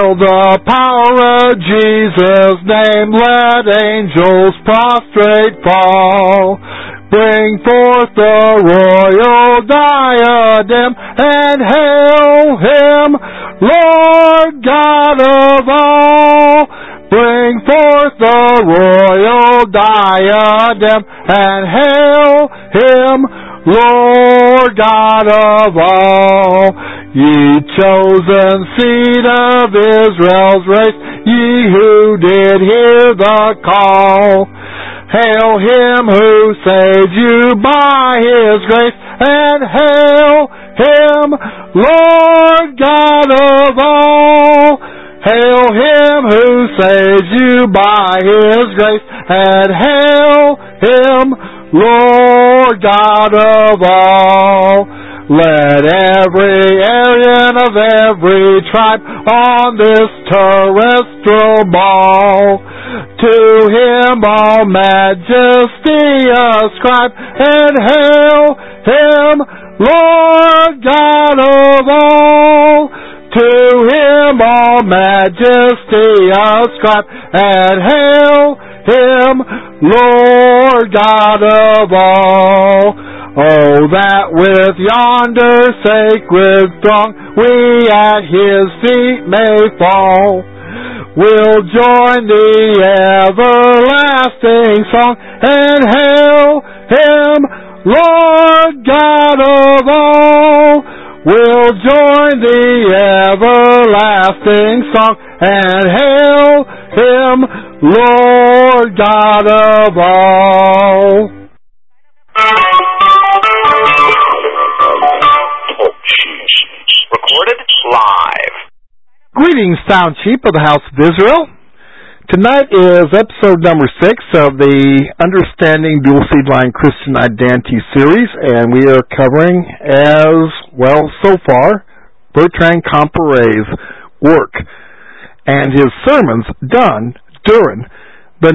Hail the power of Jesus' name, let angels prostrate fall. Bring forth the royal diadem, and hail him, Lord God of all. Bring forth the royal diadem, and hail him, Lord God of all. Ye chosen seed of Israel's race, ye who did hear the call. Hail him who saved you by his grace, and hail him, Lord God of all. Hail him who saves you by his grace, and hail him, Lord God of all. Let every Aryan of every tribe on this terrestrial ball to him all majesty ascribe, and hail him, Lord God of all. To him all majesty ascribe, and hail him, Lord God of all. Oh, that with yonder sacred throng we at his feet may fall. We'll join the everlasting song, and hail him, Lord God of all. We'll join the everlasting song, and hail him, Lord God of all. Recorded live. Greetings, Sound Sheep of the House of Israel. Tonight is episode number 6 of the Understanding Dual Seed Line Christian Identity series, and we are covering, as well so far, Bertrand Comparet's work and his sermons done during the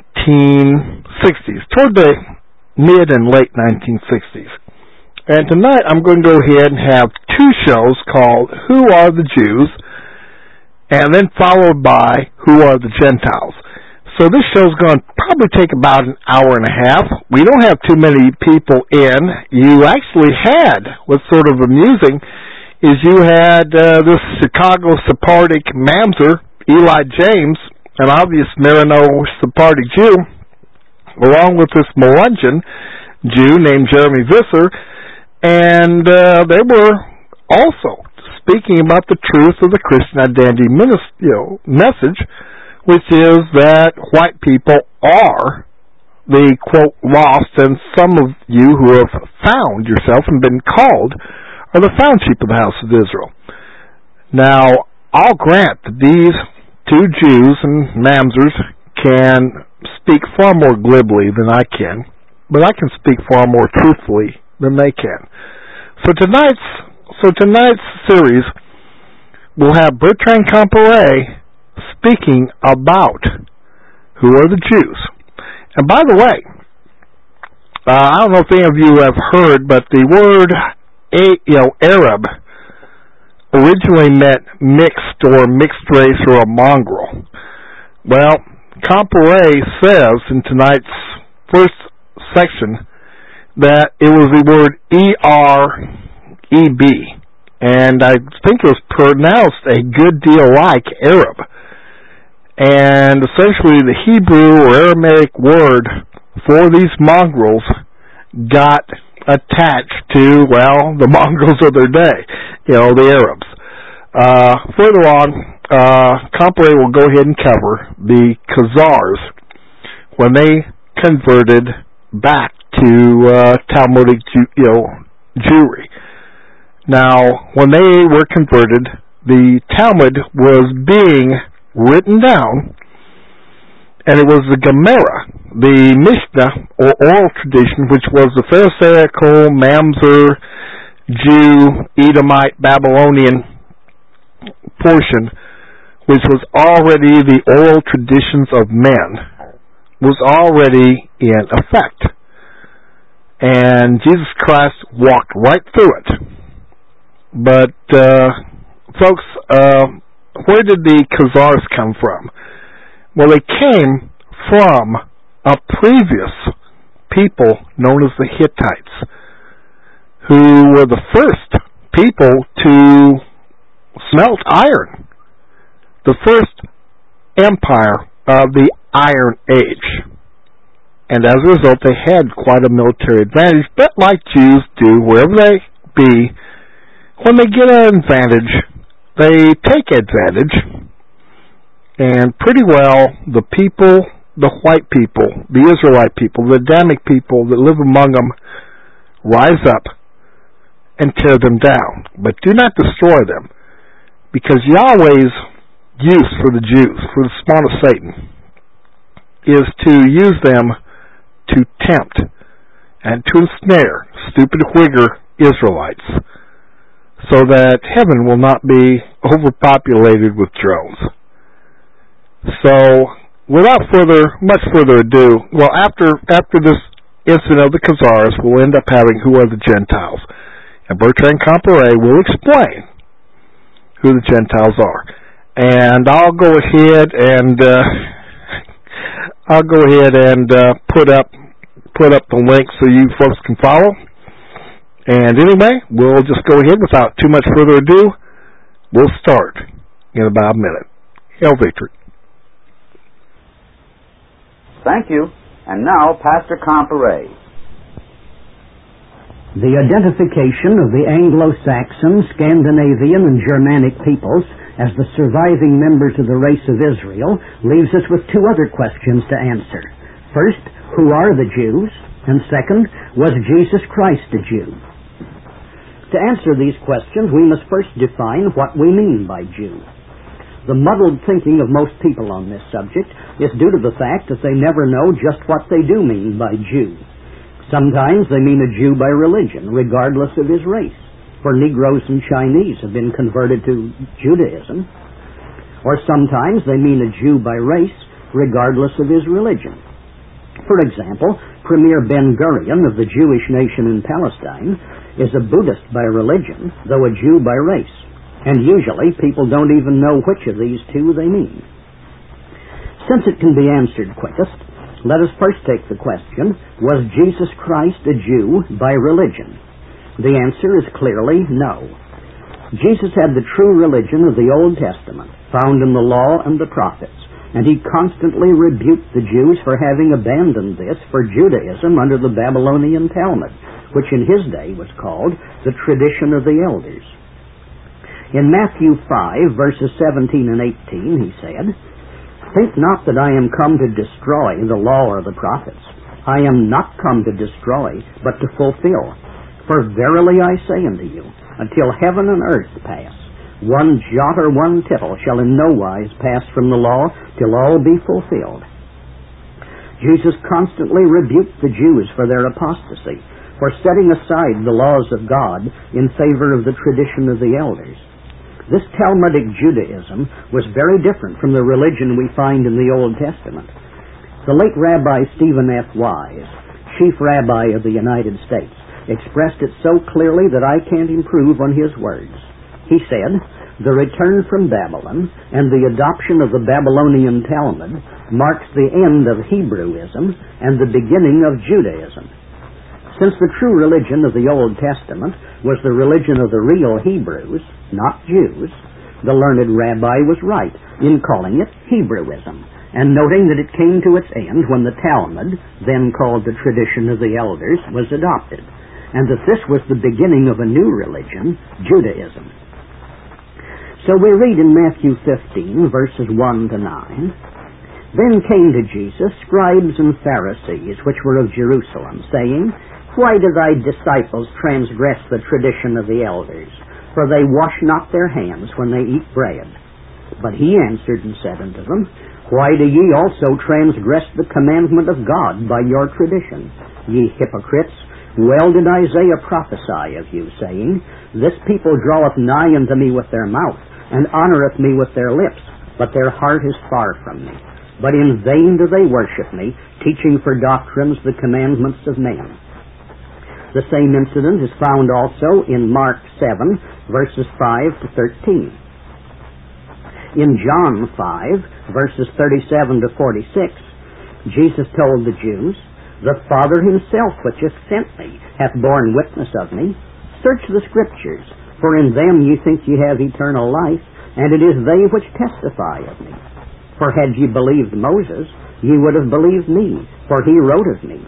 1960s, toward the mid and late 1960s. And tonight I'm going to go ahead and have 2 shows called Who Are the Jews? And then followed by Who Are the Gentiles? So this show's going to probably take about an hour and a half. We don't have too many people in. You actually had, what's sort of amusing, is you had this Chicago Sephardic Mamzer, Eli James, an obvious Marino Sephardic Jew, along with this Melungeon Jew named Jeremy Visser, and they were also speaking about the truth of the Christian identity message, which is that white people are the, quote, lost, and some of you who have found yourself and been called are the found sheep of the house of Israel. Now, I'll grant that these 2 Jews and Mamzers can speak far more glibly than I can, but I can speak far more truthfully than they can. So tonight's series will have Bertrand Comparet speaking about who are the Jews. And by the way, I don't know if any of you have heard, but the word Arab originally meant mixed or mixed race or a mongrel. Well, Comparet says in tonight's first section that it was the word E-R-E-B, and I think it was pronounced a good deal like Arab. And essentially the Hebrew or Aramaic word for these mongrels got attached to, well, the mongrels of their day, the Arabs. Further on, Comparet will go ahead and cover the Khazars when they converted back to Talmudic Jewry. Now, when they were converted, the Talmud was being written down, and it was the Gemara, the Mishnah, or oral tradition, which was the Pharisaical, Mamzer, Jew, Edomite, Babylonian portion, which was already the oral traditions of men, was already in effect. And Jesus Christ walked right through it. But, folks, where did the Khazars come from? Well, they came from a previous people known as the Hittites, who were the first people to smelt iron, the first empire of the Iron Age. And as a result, they had quite a military advantage, but like Jews do, wherever they be, when they get an advantage, they take advantage, and pretty well the people, the white people, the Israelite people, the Adamic people that live among them, rise up and tear them down. But do not destroy them, because Yahweh's use for the Jews, for the spawn of Satan, is to use them to tempt and to ensnare stupid Whigger Israelites, so that heaven will not be overpopulated with drones. So, without much further ado, well, after this incident of the Khazars, we'll end up having Who Are the Gentiles? And Bertrand Comparet will explain who the Gentiles are. And I'll go ahead and put up the link so you folks can follow. And anyway, we'll just go ahead without too much further ado. We'll start in about a minute. Hail victory. Thank you. And now, Pastor Comparet. The identification of the Anglo-Saxon, Scandinavian, and Germanic peoples as the surviving members of the race of Israel leaves us with two other questions to answer. First, who are the Jews? And second, was Jesus Christ a Jew? To answer these questions, we must first define what we mean by Jew. The muddled thinking of most people on this subject is due to the fact that they never know just what they do mean by Jew. Sometimes they mean a Jew by religion, regardless of his race, for Negroes and Chinese have been converted to Judaism. Or sometimes they mean a Jew by race, regardless of his religion. For example, Premier Ben-Gurion of the Jewish nation in Palestine is a Buddhist by religion, though a Jew by race. And usually people don't even know which of these two they mean. Since it can be answered quickest, let us first take the question, was Jesus Christ a Jew by religion? The answer is clearly no. Jesus had the true religion of the Old Testament, found in the law and the prophets, and he constantly rebuked the Jews for having abandoned this for Judaism under the Babylonian Talmud, which in his day was called the tradition of the elders. In Matthew 5, verses 17 and 18, he said, "Think not that I am come to destroy the law or the prophets. I am not come to destroy, but to fulfill. For verily I say unto you, until heaven and earth pass, one jot or one tittle shall in no wise pass from the law till all be fulfilled." Jesus constantly rebuked the Jews for their apostasy, for setting aside the laws of God in favor of the tradition of the elders. This Talmudic Judaism was very different from the religion we find in the Old Testament. The late Rabbi Stephen F. Wise, Chief Rabbi of the United States, expressed it so clearly that I can't improve on his words. He said, "The return from Babylon and the adoption of the Babylonian Talmud marks the end of Hebrewism and the beginning of Judaism. Since the true religion of the Old Testament was the religion of the real Hebrews, not Jews, the learned rabbi was right in calling it Hebrewism, and noting that it came to its end when the Talmud, then called the tradition of the elders, was adopted, and that this was the beginning of a new religion, Judaism." So we read in Matthew 15, verses 1 to 9, "Then came to Jesus scribes and Pharisees, which were of Jerusalem, saying, Why do thy disciples transgress the tradition of the elders? For they wash not their hands when they eat bread. But he answered and said unto them, Why do ye also transgress the commandment of God by your tradition? Ye hypocrites, well did Isaiah prophesy of you, saying, This people draweth nigh unto me with their mouth, and honoureth me with their lips, but their heart is far from me. But in vain do they worship me, teaching for doctrines the commandments of men." The same incident is found also in Mark 7, verses 5 to 13. In John 5, verses 37 to 46, Jesus told the Jews, "The Father himself which hath sent me hath borne witness of me. Search the Scriptures, for in them ye think ye have eternal life, and it is they which testify of me. For had ye believed Moses, ye would have believed me, for he wrote of me."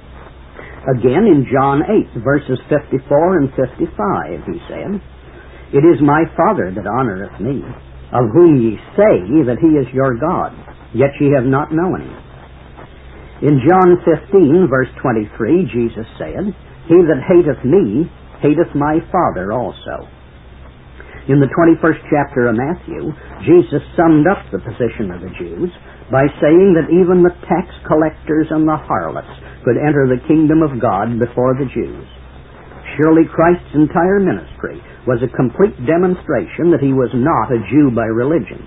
Again in John 8, verses 54 and 55, he said, "It is my Father that honoreth me, of whom ye say that he is your God, yet ye have not known him." In John 15, verse 23, Jesus said, "He that hateth me, hateth my Father also." In the 21st chapter of Matthew, Jesus summed up the position of the Jews by saying that even the tax collectors and the harlots could enter the kingdom of God before the Jews. Surely Christ's entire ministry was a complete demonstration that he was not a Jew by religion.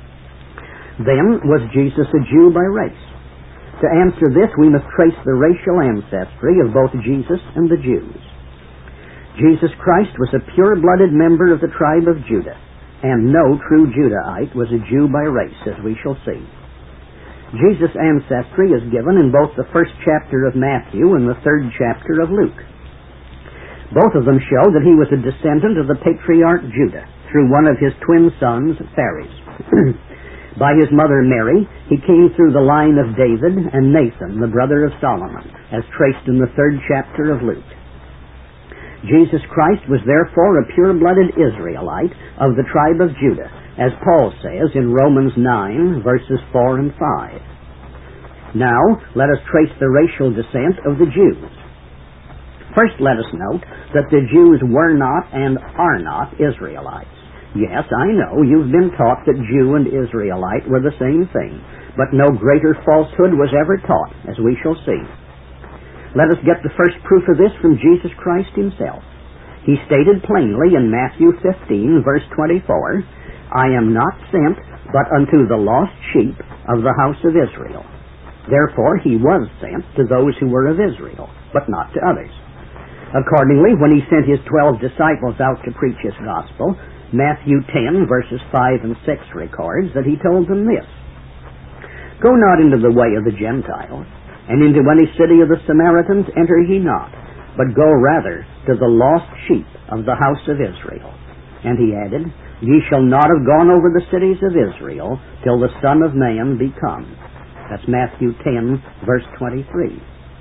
Then, was Jesus a Jew by race? To answer this, we must trace the racial ancestry of both Jesus and the Jews. Jesus Christ was a pure-blooded member of the tribe of Judah, and no true Judahite was a Jew by race, as we shall see. Jesus' ancestry is given in both the 1st chapter of Matthew and the 3rd chapter of Luke. Both of them show that he was a descendant of the patriarch Judah through one of his twin sons, Phares. By his mother Mary, he came through the line of David and Nathan, the brother of Solomon, as traced in the 3rd chapter of Luke. Jesus Christ was therefore a pure-blooded Israelite of the tribe of Judah, as Paul says in Romans 9, verses 4 and 5. Now, let us trace the racial descent of the Jews. First, let us note that the Jews were not and are not Israelites. Yes, I know you've been taught that Jew and Israelite were the same thing, but no greater falsehood was ever taught, as we shall see. Let us get the first proof of this from Jesus Christ himself. He stated plainly in Matthew 15, verse 24, "I am not sent but unto the lost sheep of the house of Israel." Therefore he was sent to those who were of Israel, but not to others. Accordingly, when he sent his 12 disciples out to preach his gospel, Matthew 10, verses 5 and 6 records that he told them this: "Go not into the way of the Gentiles, and into any city of the Samaritans enter ye not, but go rather to the lost sheep of the house of Israel." And he added, "Ye shall not have gone over the cities of Israel till the Son of Man be come." That's Matthew 10, verse 23.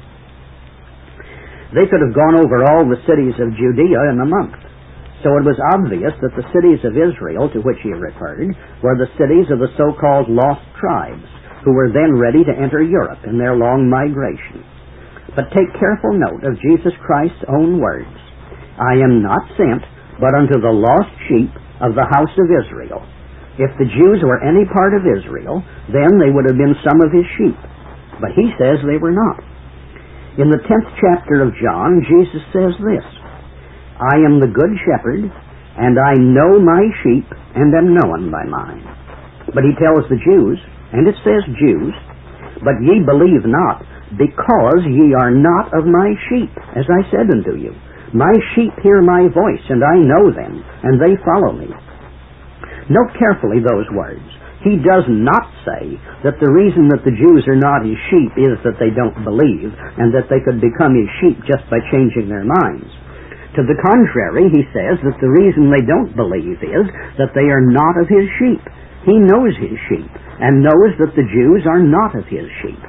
They could have gone over all the cities of Judea in a month. So it was obvious that the cities of Israel to which he referred were the cities of the so-called lost tribes, who were then ready to enter Europe in their long migration. But take careful note of Jesus Christ's own words: "I am not sent but unto the lost sheep of the house of Israel." If the Jews were any part of Israel, then they would have been some of his sheep. But he says they were not. In the 10th chapter of John, Jesus says this: "I am the good shepherd, and I know my sheep, and am known by mine." But he tells the Jews, and it says Jews, "But ye believe not, because ye are not of my sheep, as I said unto you. My sheep hear my voice, and I know them, and they follow me." Note carefully those words. He does not say that the reason that the Jews are not his sheep is that they don't believe, and that they could become his sheep just by changing their minds. To the contrary, he says that the reason they don't believe is that they are not of his sheep. He knows his sheep, and knows that the Jews are not of his sheep.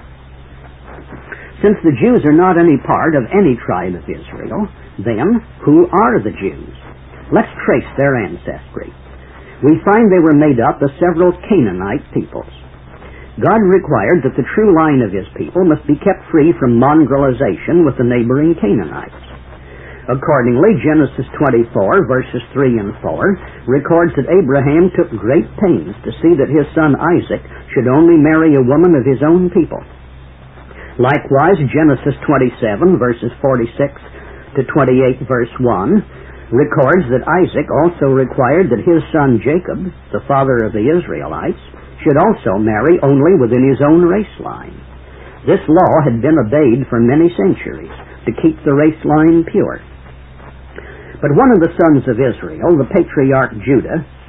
Since the Jews are not any part of any tribe of Israel, then who are the Jews? Let's trace their ancestry. We find they were made up of several Canaanite peoples. God required that the true line of his people must be kept free from mongrelization with the neighboring Canaanites. Accordingly, Genesis 24, verses 3 and 4, records that Abraham took great pains to see that his son Isaac should only marry a woman of his own people. Likewise, Genesis 27, verses 46 to 28, verse 1, records that Isaac also required that his son Jacob, the father of the Israelites, should also marry only within his own race line. This law had been obeyed for many centuries to keep the race line pure. But one of the sons of Israel, the patriarch Judah,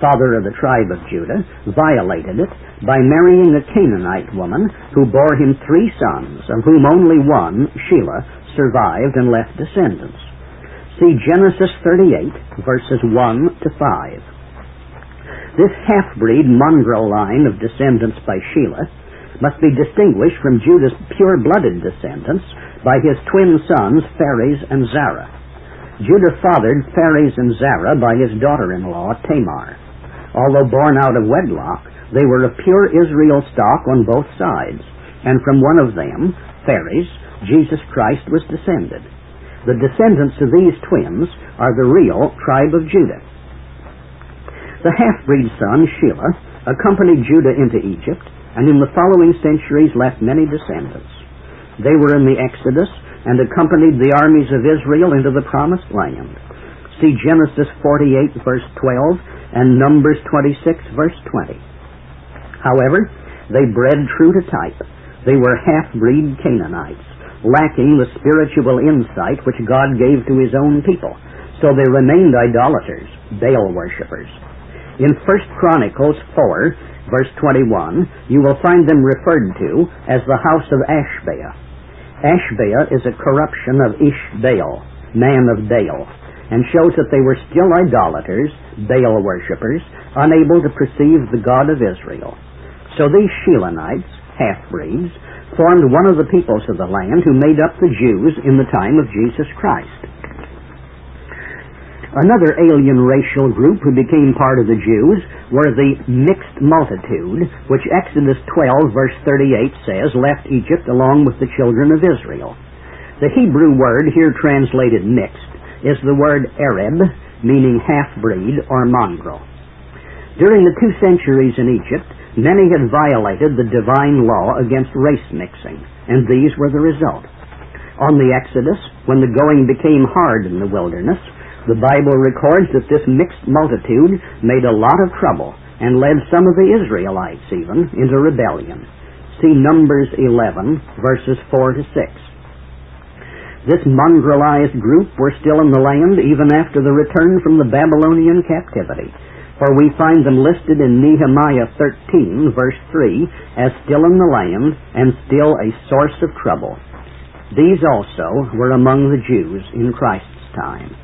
father of the tribe of Judah, violated it by marrying a Canaanite woman who bore him 3 sons, of whom only one, Shelah, survived and left descendants. See Genesis 38, verses 1 to 5. This half-breed mongrel line of descendants by Shelah must be distinguished from Judah's pure-blooded descendants by his twin sons, Phares and Zerah. Judah fathered Phares and Zerah by his daughter-in-law, Tamar. Although born out of wedlock, they were of pure Israel stock on both sides, and from one of them, Phares, Jesus Christ was descended. The descendants of these twins are the real tribe of Judah. The half-breed son, Shelah, accompanied Judah into Egypt, and in the following centuries left many descendants. They were in the Exodus and accompanied the armies of Israel into the Promised Land. See Genesis 48, verse 12, and Numbers 26, verse 20. However, they bred true to type. They were half-breed Canaanites, lacking the spiritual insight which God gave to his own people, so they remained idolaters, Baal worshippers. In 1 Chronicles 4, verse 21, you will find them referred to as the house of Ashbea. Ashbea is a corruption of Ishbaal, man of Baal, and shows that they were still idolaters, Baal worshippers, unable to perceive the God of Israel. So these Shelonites, half-breeds, formed one of the peoples of the land who made up the Jews in the time of Jesus Christ. Another alien racial group who became part of the Jews were the mixed multitude, which Exodus 12, verse 38 says left Egypt along with the children of Israel. The Hebrew word here translated mixed is the word Arab, meaning half-breed or mongrel. During the 2 centuries in Egypt, many had violated the divine law against race mixing, and these were the result. On the Exodus, when the going became hard in the wilderness, the Bible records that this mixed multitude made a lot of trouble and led some of the Israelites even into rebellion. See Numbers 11, verses 4 to 6. This mongrelized group were still in the land even after the return from the Babylonian captivity, for we find them listed in Nehemiah 13, verse 3, as still in the land and still a source of trouble. These also were among the Jews in Christ's time.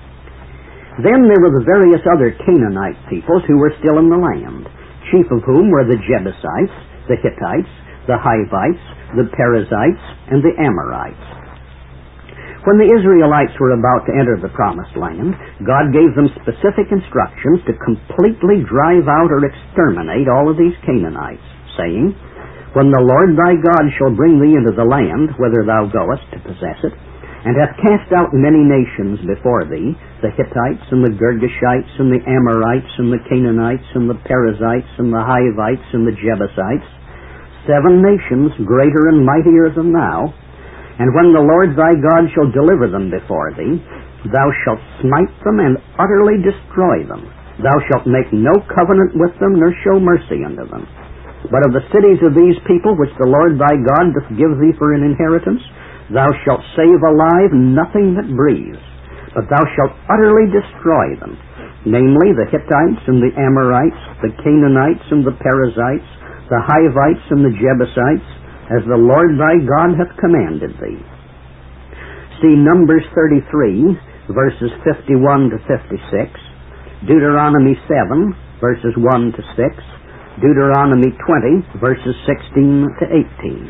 Then there were the various other Canaanite peoples who were still in the land, chief of whom were the Jebusites, the Hittites, the Hivites, the Perizzites, and the Amorites. When the Israelites were about to enter the Promised Land, God gave them specific instructions to completely drive out or exterminate all of these Canaanites, saying, "When the Lord thy God shall bring thee into the land, whither thou goest to possess it, and hath cast out many nations before thee, the Hittites, and the Girgashites, and the Amorites, and the Canaanites, and the Perizzites, and the Hivites, and the Jebusites, 7 nations greater and mightier than thou, and when the Lord thy God shall deliver them before thee, thou shalt smite them and utterly destroy them. Thou shalt make no covenant with them, nor show mercy unto them. But of the cities of these people, which the Lord thy God doth give thee for an inheritance, thou shalt save alive nothing that breathes, but thou shalt utterly destroy them, namely the Hittites and the Amorites, the Canaanites and the Perizzites, the Hivites and the Jebusites, as the Lord thy God hath commanded thee." See Numbers 33, verses 51 to 56, Deuteronomy 7, verses 1 to 6, Deuteronomy 20, verses 16 to 18.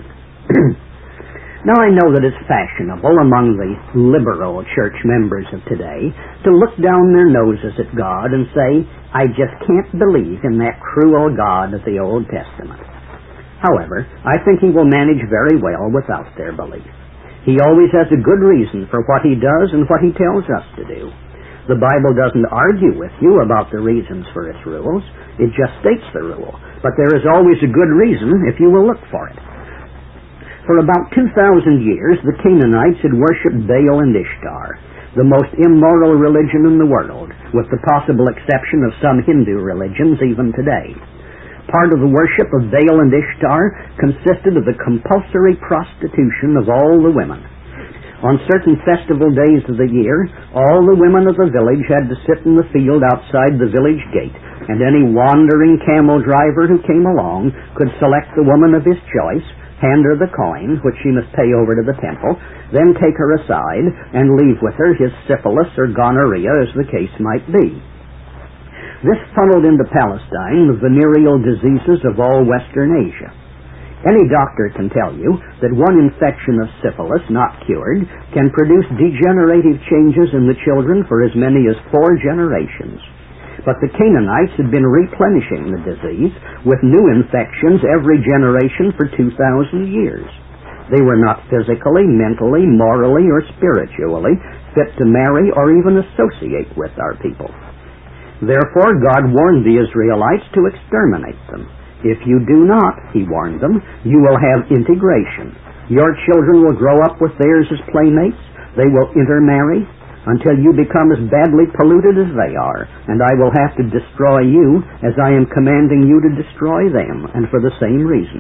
Now I know that it's fashionable among the liberal church members of today to look down their noses at God and say, "I just can't believe in that cruel God of the Old Testament." However, I think he will manage very well without their belief. He always has a good reason for what he does and what he tells us to do. The Bible doesn't argue with you about the reasons for its rules. It just states the rule. But there is always a good reason if you will look for it. For about 2,000 years, the Canaanites had worshipped Baal and Ishtar, the most immoral religion in the world, with the possible exception of some Hindu religions even today. Part of the worship of Baal and Ishtar consisted of the compulsory prostitution of all the women. On certain festival days of the year, all the women of the village had to sit in the field outside the village gate, and any wandering camel driver who came along could select the woman of his choice, hand her the coin, which she must pay over to the temple, then take her aside and leave with her his syphilis or gonorrhea, as the case might be. This funneled into Palestine the venereal diseases of all Western Asia. Any doctor can tell you that one infection of syphilis, not cured, can produce degenerative changes in the children for as many as 4 generations. But the Canaanites had been replenishing the disease with new infections every generation for 2,000 years. They were not physically, mentally, morally, or spiritually fit to marry or even associate with our people. Therefore, God warned the Israelites to exterminate them. If you do not, he warned them, you will have integration. Your children will grow up with theirs as playmates. They will intermarry until you become as badly polluted as they are, and I will have to destroy you as I am commanding you to destroy them, and for the same reason.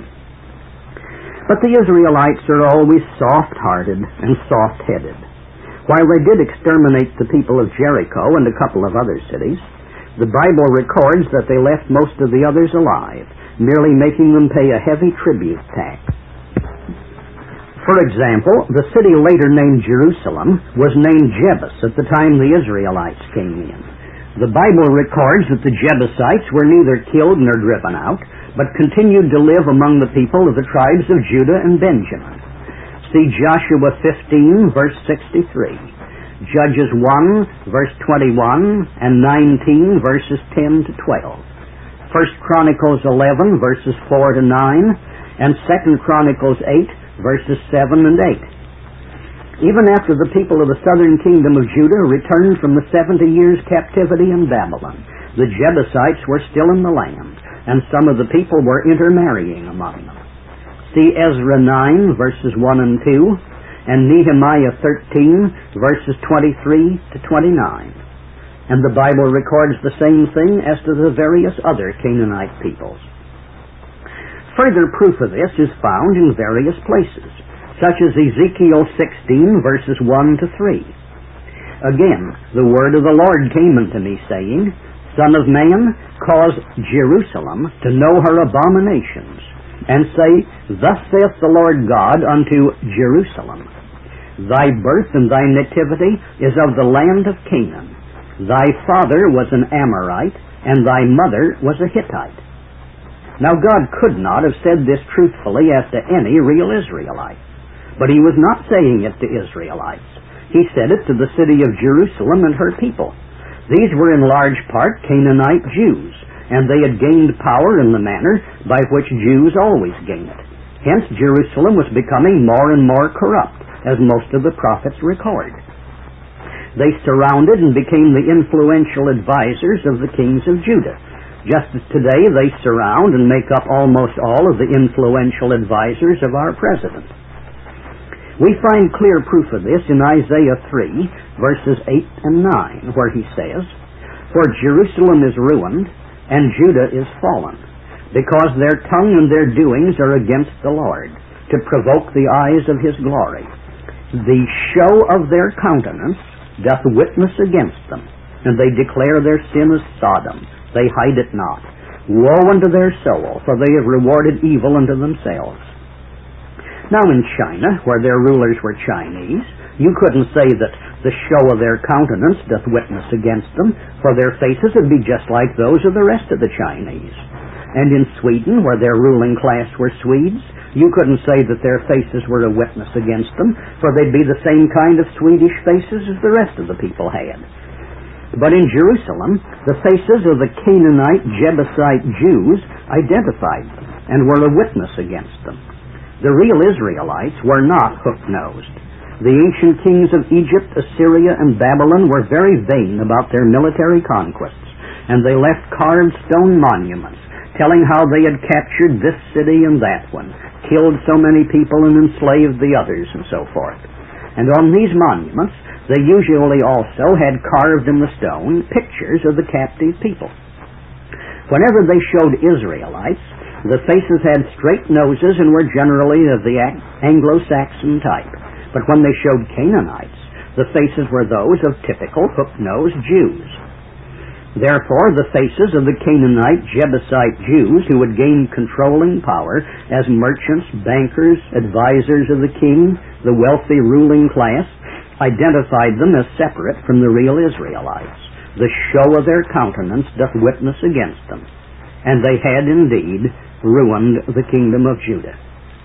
But the Israelites are always soft-hearted and soft-headed. While they did exterminate the people of Jericho and a couple of other cities, the Bible records that they left most of the others alive, merely making them pay a heavy tribute tax. For example, the city later named Jerusalem was named Jebus at the time the Israelites came in. The Bible records that the Jebusites were neither killed nor driven out, but continued to live among the people of the tribes of Judah and Benjamin. See Joshua 15, verse 63, Judges 1, verse 21, and 19, verses 10 to 12, 1 Chronicles 11, verses 4 to 9, and 2 Chronicles 8, verses 7 and 8. Even after the people of the southern kingdom of Judah returned from the 70 years' captivity in Babylon, the Jebusites were still in the land, and some of the people were intermarrying among them. See Ezra 9, verses 1 and 2, and Nehemiah 13, verses 23 to 29. And the Bible records the same thing as to the various other Canaanite peoples. Further proof of this is found in various places, such as Ezekiel 16, verses 1 to 3. Again, the word of the Lord came unto me, saying, Son of man, cause Jerusalem to know her abominations, and say, Thus saith the Lord God unto Jerusalem, Thy birth and thy nativity is of the land of Canaan. Thy father was an Amorite, and thy mother was a Hittite. Now God could not have said this truthfully as to any real Israelite. But he was not saying it to Israelites. He said it to the city of Jerusalem and her people. These were in large part Canaanite Jews, and they had gained power in the manner by which Jews always gain it. Hence Jerusalem was becoming more and more corrupt, as most of the prophets record. They surrounded and became the influential advisors of the kings of Judah, just as today they surround and make up almost all of the influential advisors of our president. We find clear proof of this in Isaiah 3, verses 8 and 9, where he says, For Jerusalem is ruined, and Judah is fallen, because their tongue and their doings are against the Lord, to provoke the eyes of his glory. The show of their countenance doth witness against them, and they declare their sin as Sodom. They hide it not. Woe unto their soul, for they have rewarded evil unto themselves. Now in China, where their rulers were Chinese, you couldn't say that the show of their countenance doth witness against them, for their faces would be just like those of the rest of the Chinese. And in Sweden, where their ruling class were Swedes, you couldn't say that their faces were a witness against them, for they'd be the same kind of Swedish faces as the rest of the people had. But in Jerusalem, the faces of the Canaanite, Jebusite Jews identified them and were a witness against them. The real Israelites were not hook-nosed. The ancient kings of Egypt, Assyria, and Babylon were very vain about their military conquests, and they left carved stone monuments telling how they had captured this city and that one, killed so many people and enslaved the others, and so forth. And on these monuments, they usually also had carved in the stone pictures of the captive people. Whenever they showed Israelites, the faces had straight noses and were generally of the Anglo-Saxon type. But when they showed Canaanites, the faces were those of typical hook-nosed Jews. Therefore, the faces of the Canaanite, Jebusite Jews who had gained controlling power as merchants, bankers, advisors of the king, the wealthy ruling class, identified them as separate from the real Israelites. The show of their countenance doth witness against them. And they had indeed ruined the kingdom of Judah.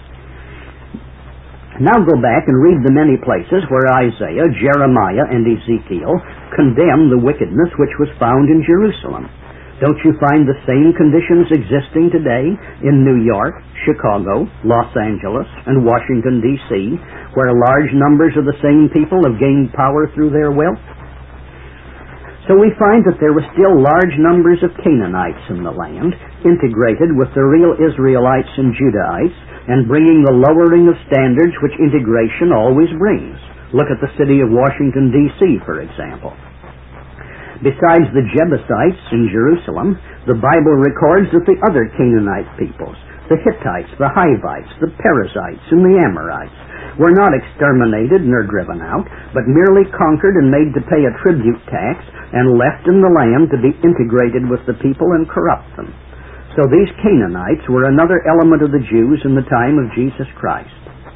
Now go back and read the many places where Isaiah, Jeremiah, and Ezekiel condemn the wickedness which was found in Jerusalem. Don't you find the same conditions existing today in New York, Chicago, Los Angeles, and Washington, D.C., where large numbers of the same people have gained power through their wealth? So we find that there were still large numbers of Canaanites in the land, integrated with the real Israelites and Judahites, and bringing the lowering of standards which integration always brings. Look at the city of Washington, D.C., for example. Besides the Jebusites in Jerusalem, the Bible records that the other Canaanite peoples, the Hittites, the Hivites, the Perizzites, and the Amorites, were not exterminated nor driven out, but merely conquered and made to pay a tribute tax and left in the land to be integrated with the people and corrupt them. So these Canaanites were another element of the Jews in the time of Jesus Christ.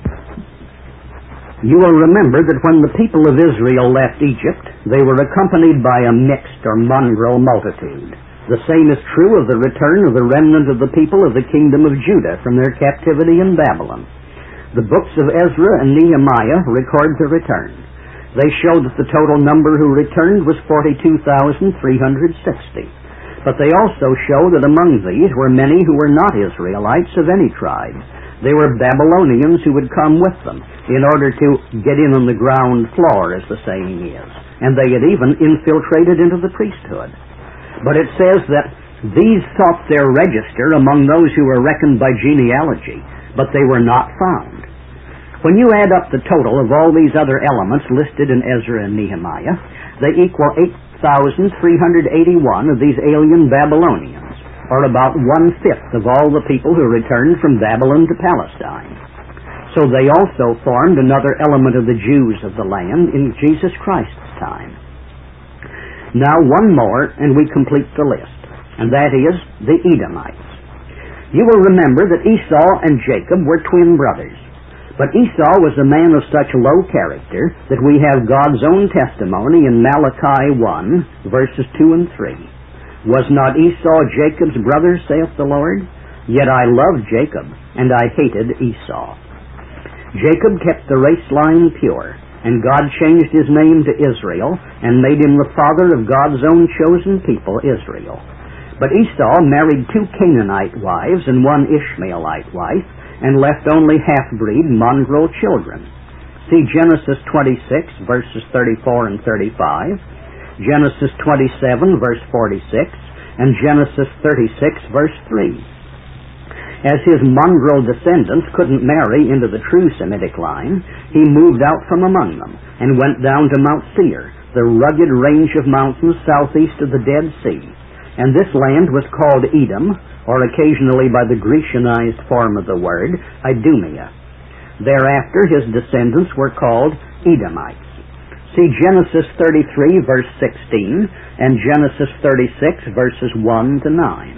You will remember that when the people of Israel left Egypt, they were accompanied by a mixed or mongrel multitude. The same is true of the return of the remnant of the people of the kingdom of Judah from their captivity in Babylon. The books of Ezra and Nehemiah record the return. They show that the total number who returned was 42,360. But they also show that among these were many who were not Israelites of any tribe. They were Babylonians who would come with them in order to get in on the ground floor, as the saying is. And they had even infiltrated into the priesthood. But it says that these sought their register among those who were reckoned by genealogy, but they were not found. When you add up the total of all these other elements listed in Ezra and Nehemiah, they equal 8,381 of these alien Babylonians, or about 1/5 of all the people who returned from Babylon to Palestine. So they also formed another element of the Jews of the land in Jesus Christ's time. Now one more, and we complete the list, and that is the Edomites. You will remember that Esau and Jacob were twin brothers. But Esau was a man of such low character that we have God's own testimony in Malachi 1, verses 2 and 3. Was not Esau Jacob's brother, saith the Lord? Yet I loved Jacob, and I hated Esau. Jacob kept the race line pure, and God changed his name to Israel, and made him the father of God's own chosen people, Israel. But Esau married 2 Canaanite wives and 1 Ishmaelite wife, and left only half-breed mongrel children. See Genesis 26, verses 34 and 35, Genesis 27, verse 46, and Genesis 36, verse 3. As his mongrel descendants couldn't marry into the true Semitic line, he moved out from among them and went down to Mount Seir, the rugged range of mountains southeast of the Dead Sea. And this land was called Edom, or occasionally by the Grecianized form of the word, Idumea. Thereafter his descendants were called Edomites. See Genesis 33, verse 16, and Genesis 36, verses 1 to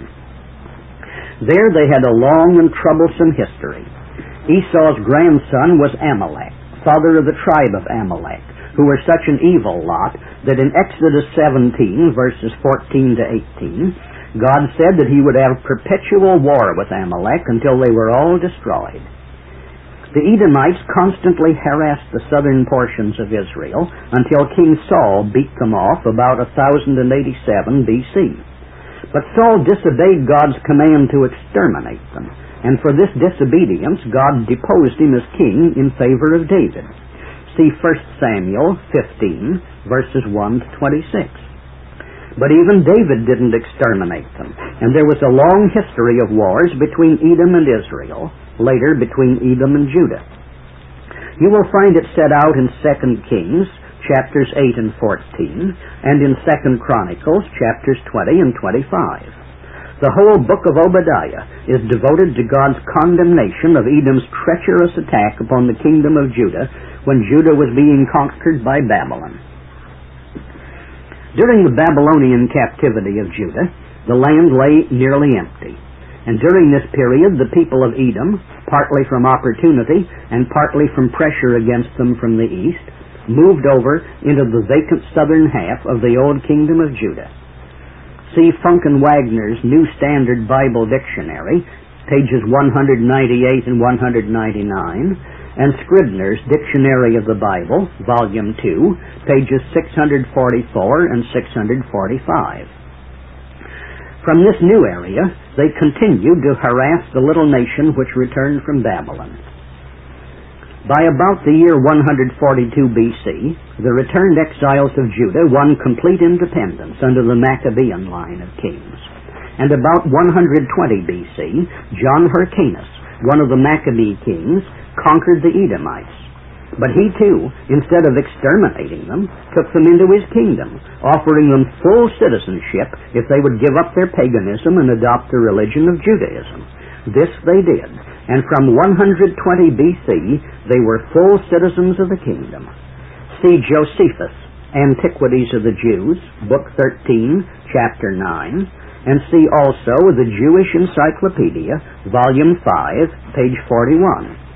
9. There they had a long and troublesome history. Esau's grandson was Amalek, father of the tribe of Amalek, who were such an evil lot that in Exodus 17, verses 14 to 18, God said that he would have perpetual war with Amalek until they were all destroyed. The Edomites constantly harassed the southern portions of Israel until King Saul beat them off about 1087 B.C. But Saul disobeyed God's command to exterminate them, and for this disobedience God deposed him as king in favor of David. See 1 Samuel 15, verses 1 to 26. But even David didn't exterminate them, and there was a long history of wars between Edom and Israel, later between Edom and Judah. You will find it set out in 2 Kings, chapters 8 and 14, and in 2 Chronicles, chapters 20 and 25. The whole book of Obadiah is devoted to God's condemnation of Edom's treacherous attack upon the kingdom of Judah when Judah was being conquered by Babylon. During the Babylonian captivity of Judah, the land lay nearly empty. And during this period, the people of Edom, partly from opportunity and partly from pressure against them from the east, moved over into the vacant southern half of the old kingdom of Judah. See Funk and Wagner's New Standard Bible Dictionary, pages 198 and 199, and Scribner's Dictionary of the Bible, Volume 2, pages 644 and 645. From this new area, they continued to harass the little nation which returned from Babylon. By about the year 142 B.C., the returned exiles of Judah won complete independence under the Maccabean line of kings. And about 120 B.C., John Hyrcanus, one of the Maccabee kings, conquered the Edomites. But he too, instead of exterminating them, took them into his kingdom, offering them full citizenship if they would give up their paganism and adopt the religion of Judaism. This they did, and from 120 B.C. they were full citizens of the kingdom. See Josephus, Antiquities of the Jews, Book 13, Chapter 9, and see also the Jewish Encyclopedia, Volume 5, page 41.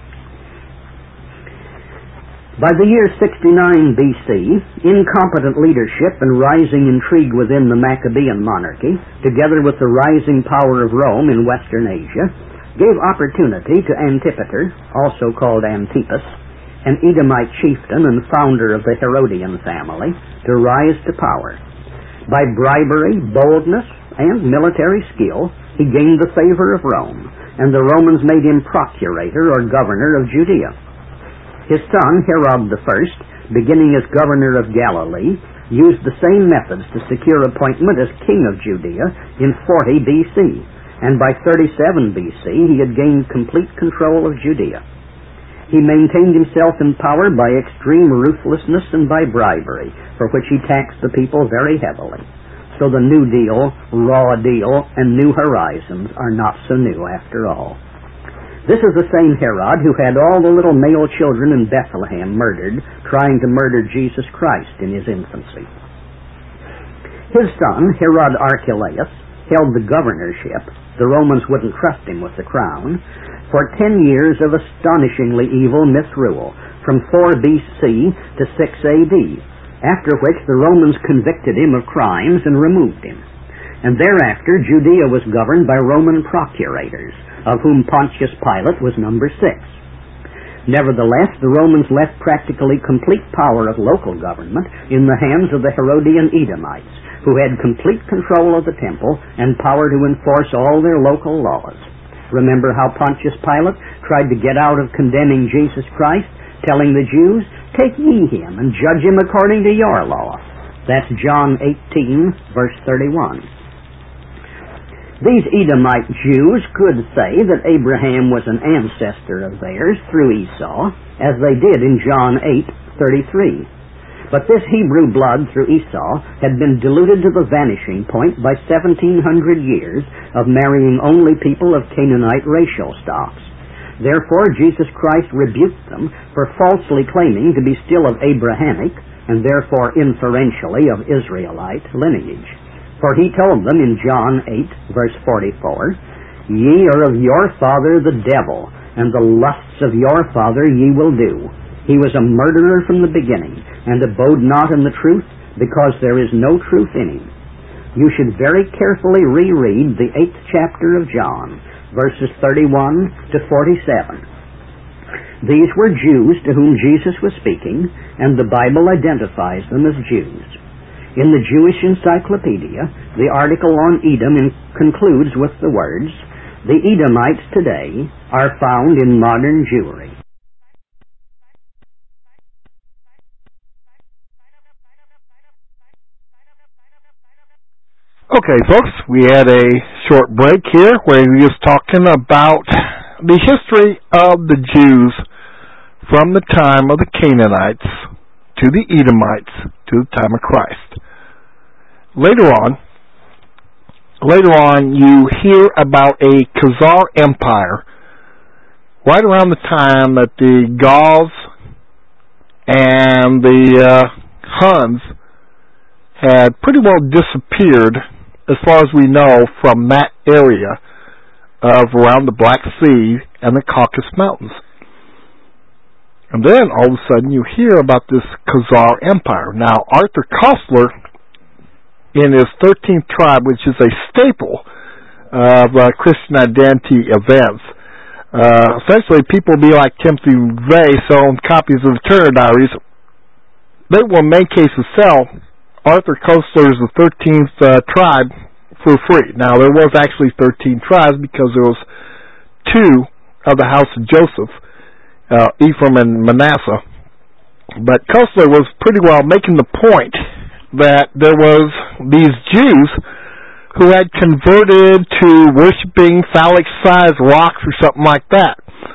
By the year 69 B.C., incompetent leadership and rising intrigue within the Maccabean monarchy, together with the rising power of Rome in Western Asia, gave opportunity to Antipater, also called Antipas, an Edomite chieftain and founder of the Herodian family, to rise to power. By bribery, boldness, and military skill, he gained the favor of Rome, and the Romans made him procurator or governor of Judea. His son, Herod I, beginning as governor of Galilee, used the same methods to secure appointment as king of Judea in 40 B.C., and by 37 B.C. he had gained complete control of Judea. He maintained himself in power by extreme ruthlessness and by bribery, for which he taxed the people very heavily. So the New Deal, Raw Deal, and New Horizons are not so new after all. This is the same Herod who had all the little male children in Bethlehem murdered, trying to murder Jesus Christ in his infancy. His son, Herod Archelaus, held the governorship — the Romans wouldn't trust him with the crown — for 10 years of astonishingly evil misrule, from 4 B.C. to 6 A.D., after which the Romans convicted him of crimes and removed him. And thereafter Judea was governed by Roman procurators, of whom Pontius Pilate was number 6. Nevertheless, the Romans left practically complete power of local government in the hands of the Herodian Edomites, who had complete control of the temple and power to enforce all their local laws. Remember how Pontius Pilate tried to get out of condemning Jesus Christ, telling the Jews, "Take ye him and judge him according to your law." That's John 18, verse 31. These Edomite Jews could say that Abraham was an ancestor of theirs through Esau, as they did in John 8:33. But this Hebrew blood through Esau had been diluted to the vanishing point by 1,700 years of marrying only people of Canaanite racial stocks. Therefore, Jesus Christ rebuked them for falsely claiming to be still of Abrahamic, and therefore inferentially of Israelite lineage. For he told them in John 8, verse 44, "Ye are of your father the devil, and the lusts of your father ye will do. He was a murderer from the beginning, and abode not in the truth, because there is no truth in him." You should very carefully reread the 8th chapter of John, verses 31 to 47. These were Jews to whom Jesus was speaking, and the Bible identifies them as Jews. In the Jewish Encyclopedia, the article on Edom concludes with the words, "The Edomites today are found in modern Jewry." Okay, folks, we had a short break here where we was talking about the history of the Jews from the time of the Canaanites to the Edomites to the time of Christ. Later on, you hear about a Khazar Empire right around the time that the Gauls and the Huns had pretty well disappeared, as far as we know, from that area of around the Black Sea and the Caucasus Mountains. And then all of a sudden you hear about this Khazar Empire. Now, Arthur Koestler, in his 13th Tribe, which is a staple of Christian identity events, essentially people be like Timothy McVeigh selling copies of the Turner Diaries. They will in many cases sell Arthur Koestler's The 13th Tribe for free. Now, there was actually 13 tribes because there was 2 of the house of Joseph, Ephraim and Manasseh. But Koestler was pretty well making the point that there was these Jews who had converted to worshiping phallic-sized rocks or something like that.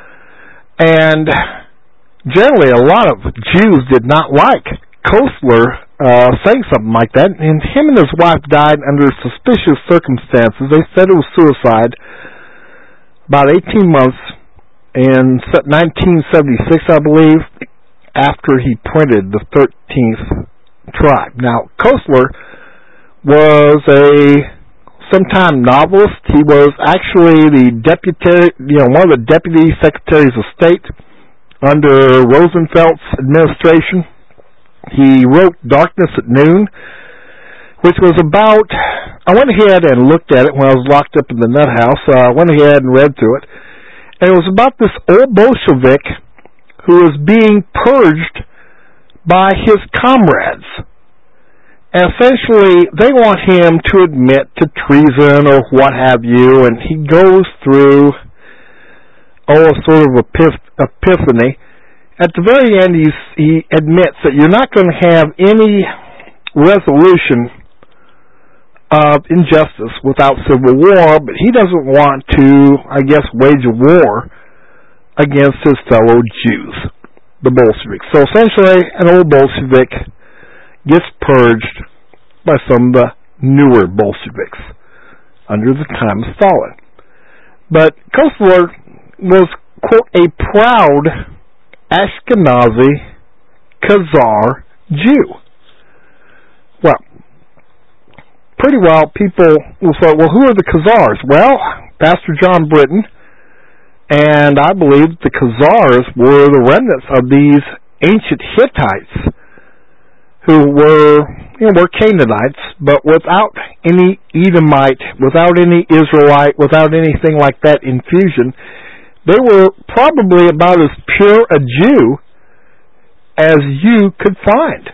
And generally a lot of Jews did not like Koestler saying something like that, and him and his wife died under suspicious circumstances. They said it was suicide. About 18 months in 1976, I believe, after he printed the 13th Tribe. Now, Koestler was a sometime novelist. He was actually the one of the deputy secretaries of state under Roosevelt's administration. He wrote Darkness at Noon, which was about, I went ahead and looked at it when I was locked up in the nut house. I went ahead and read through it. And it was about this old Bolshevik who was being purged by his comrades. And essentially, they want him to admit to treason or what have you, and he goes through, a sort of epiphany. At the very end, he admits that you're not going to have any resolution of injustice without civil war, but he doesn't want to, I guess, wage a war against his fellow Jews, the Bolsheviks. So essentially, an old Bolshevik gets purged by some of the newer Bolsheviks under the time of Stalin. But Koestler was, quote, a proud Ashkenazi Khazar Jew. Well, pretty well people will say, well, who are the Khazars? Well, Pastor John Britton, and I believe the Khazars were the remnants of these ancient Hittites who were Canaanites, but without any Edomite, without any Israelite, without anything like that infusion. They were probably about as pure a Jew as you could find.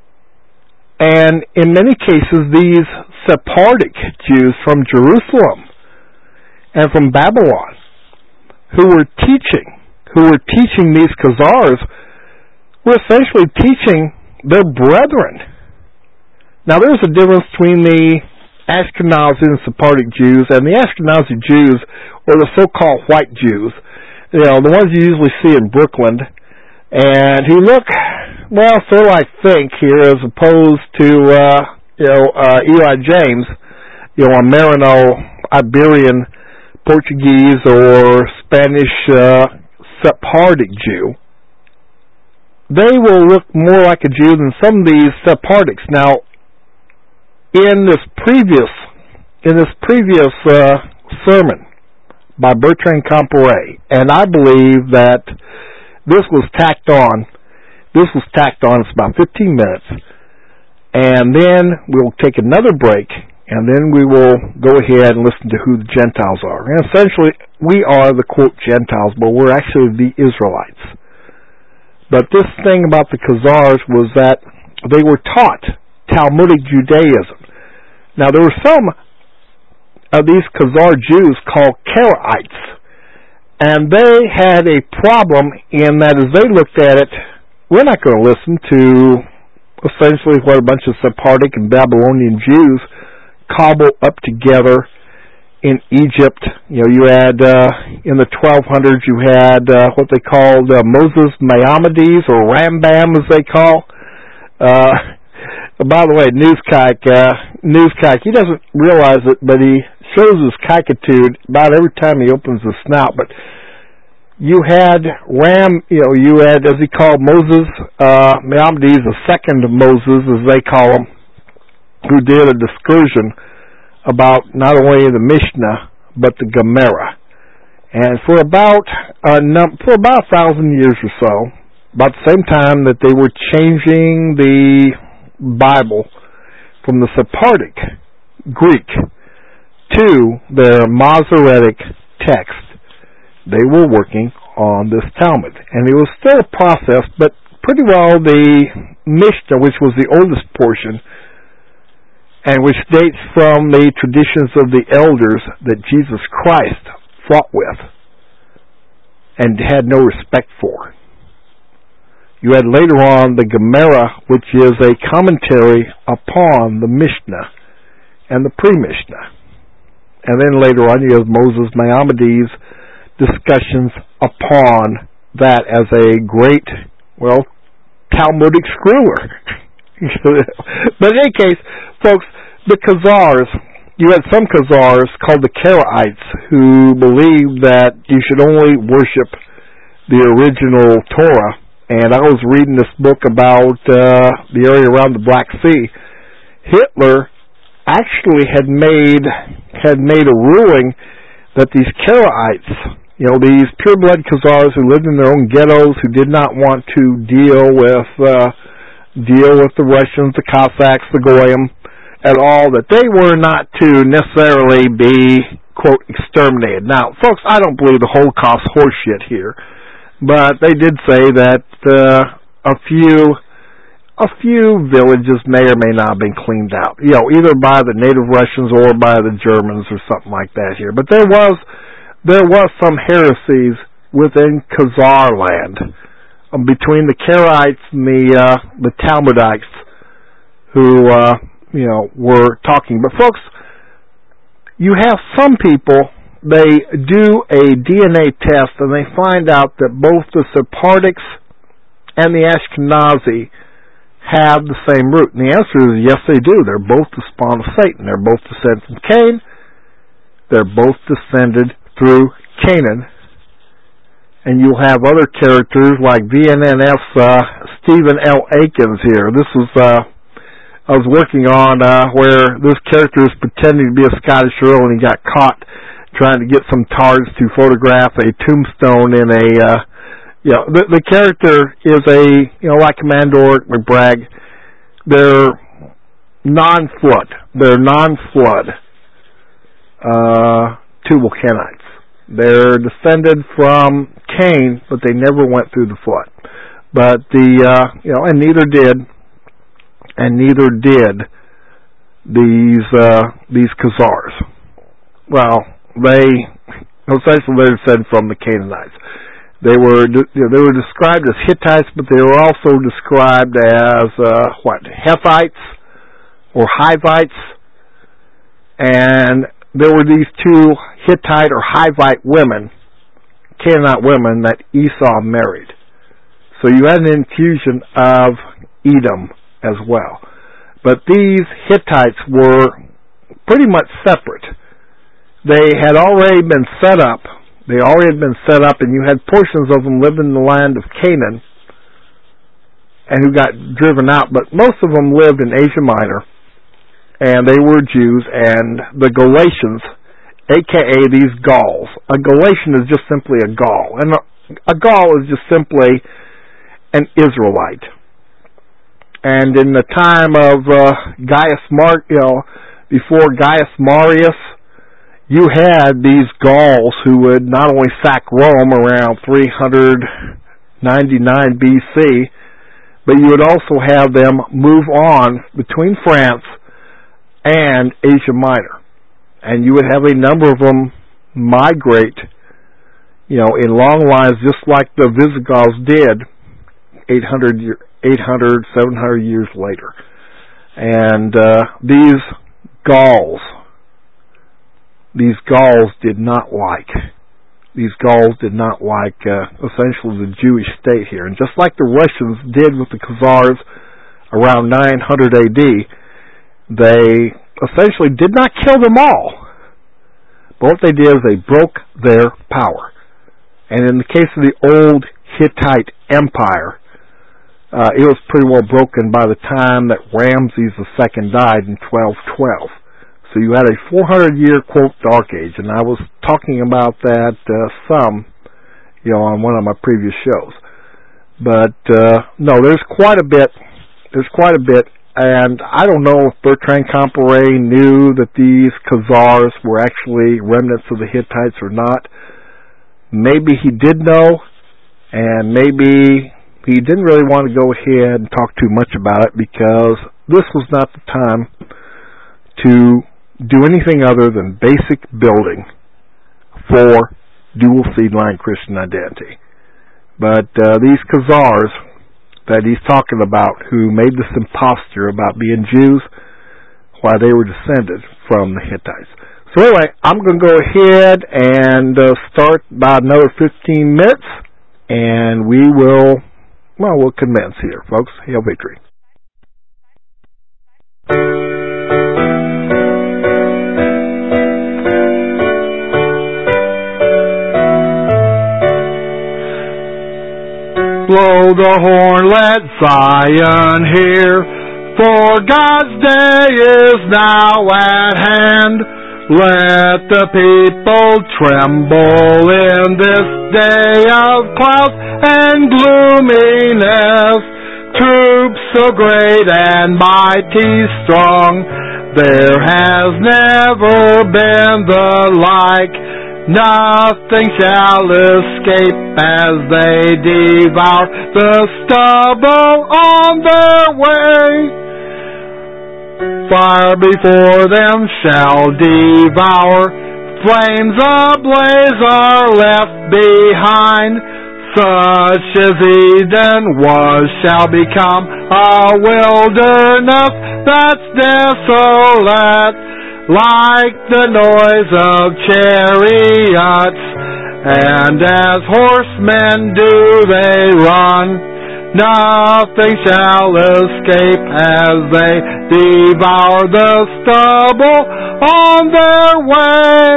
And in many cases, these Sephardic Jews from Jerusalem and from Babylon who were teaching these Khazars were essentially teaching their brethren. Now, there's a difference between the Ashkenazi and Sephardic Jews, and the Ashkenazi Jews, or the so-called white Jews, the ones you usually see in Brooklyn, and who look, well, sort of like Fink here, as opposed to, Eli James, a Marino, Iberian, Portuguese, or Spanish Sephardic Jew. They will look more like a Jew than some of these Sephardics. Now, in this previous sermon by Bertrand Comparet, and I believe that this was tacked on. It's about 15 minutes, and then we'll take another break, and then we will go ahead and listen to who the Gentiles are. And essentially, we are the quote Gentiles, but we're actually the Israelites. But this thing about the Khazars was that they were taught Talmudic Judaism. Now, there were some of these Khazar Jews called Karaites, and they had a problem in that as they looked at it, we're not going to listen to essentially what a bunch of Sephardic and Babylonian Jews cobble up together in Egypt. You had, in the 1200s, you had what they called Moses Maimonides, or Rambam as they call. By the way, Newskike, he doesn't realize it, but he shows his kikitude about every time he opens his snout. But you had you had, as he called Moses, Maimonides, the second Moses, as they call him. who did a discussion about not only the Mishnah but the Gemara. And for about 1,000 years or so, about the same time that they were changing the Bible from the Sephardic Greek to their Masoretic text, they were working on this Talmud. And it was still a process, but pretty well the Mishnah, which was the oldest portion, and which dates from the traditions of the elders that Jesus Christ fought with and had no respect for. You had later on the Gemara, which is a commentary upon the Mishnah and the pre-Mishnah. And then later on you have Moses Maimonides' discussions upon that as a great, Talmudic screwer. But in any case, folks, the Khazars, you had some Khazars called the Karaites who believed that you should only worship the original Torah. And I was reading this book about the area around the Black Sea. Hitler actually had made a ruling that these Karaites, these pure-blood Khazars who lived in their own ghettos, who did not want to deal with the Russians, the Cossacks, the Goyim, at all, that they were not to necessarily be, quote, exterminated. Now, folks, I don't believe the Holocaust horseshit here, but they did say that a few villages may or may not have been cleaned out, either by the native Russians or by the Germans or something like that here. But there was some heresies within Khazar land between the Karaites and the Talmudites who were talking. But folks, you have some people, they do a DNA test and they find out that both the Sephardics and the Ashkenazi have the same root. And the answer is yes, they do. They're both the spawn of Satan. They're both descended from Cain. They're both descended through Canaan. And you'll have other characters like VNNF's Stephen L. Akins here. This was I was working on where this character is pretending to be a Scottish Earl, and he got caught trying to get some tards to photograph a tombstone in a the character is like Commander McBragg. They're non-flood Tubal Kenites. They're descended from Cain, but they never went through the flood. But and neither did these Khazars. Well, they're descended from the Canaanites. They were described as Hittites, but they were also described as Hethites or Hivites, and there were these two Hittite or Hivite women, Canaanite women, that Esau married. So you had an infusion of Edom as well. But these Hittites were pretty much separate. They had already been set up. And you had portions of them living in the land of Canaan and who got driven out, but most of them lived in Asia Minor, and they were Jews. And the Galatians, a.k.a. these Gauls, a Galatian is just simply a Gaul, and a Gaul is just simply an Israelite. And in the time of before Gaius Marius, you had these Gauls who would not only sack Rome around 399 BC, but you would also have them move on between France and Asia Minor. And you would have a number of them migrate, in long lines, just like the Visigoths did 800, 700 years later. And these Gauls did not like essentially the Jewish state here. And just like the Russians did with the Khazars around 900 AD, they essentially did not kill them all. But what they did is they broke their power. And in the case of the old Hittite Empire, it was pretty well broken by the time that Ramses II died in 1212. So you had a 400-year, quote, dark age, and I was talking about that some, on one of my previous shows. But no, there's quite a bit. And I don't know if Bertrand Comparet knew that these Khazars were actually remnants of the Hittites or not. Maybe he did know, and maybe he didn't really want to go ahead and talk too much about it because this was not the time to do anything other than basic building for dual seed line Christian identity. But these Khazars that he's talking about, who made this imposture about being Jews, why they were descended from the Hittites. So anyway, I'm going to go ahead and start about another 15 minutes, and we'll commence here, folks. Hail victory. Blow the horn, let Zion hear, for God's day is now at hand. Let the people tremble in this day of clouds and gloominess. Troops so great and mighty strong, there has never been the like. Nothing shall escape as they devour the stubble on their way. Fire before them shall devour, flames ablaze are left behind. Such as Eden was shall become a wilderness that's desolate. Like the noise of chariots, and as horsemen do they run. Nothing shall escape as they devour the stubble on their way.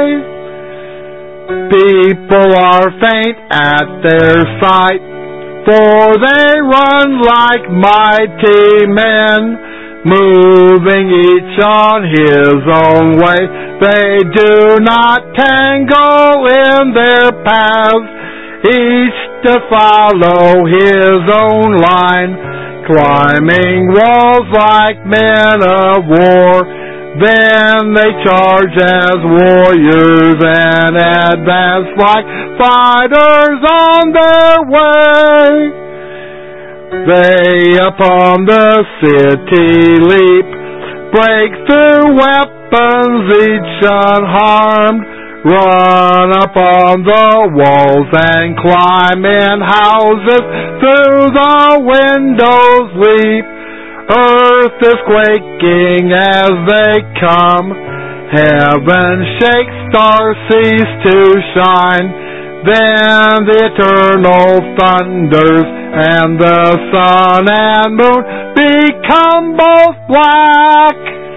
People are faint at their sight, for they run like mighty men. Moving each on his own way, they do not tangle in their paths, each to follow his own line, climbing walls like men of war. Then they charge as warriors and advance like fighters on their way. They upon the city leap, break through weapons each unharmed, run upon the walls and climb in houses, through the windows leap. Earth is quaking as they come, heaven shakes, stars cease to shine. Then the eternal thunders, and the sun and moon become both black.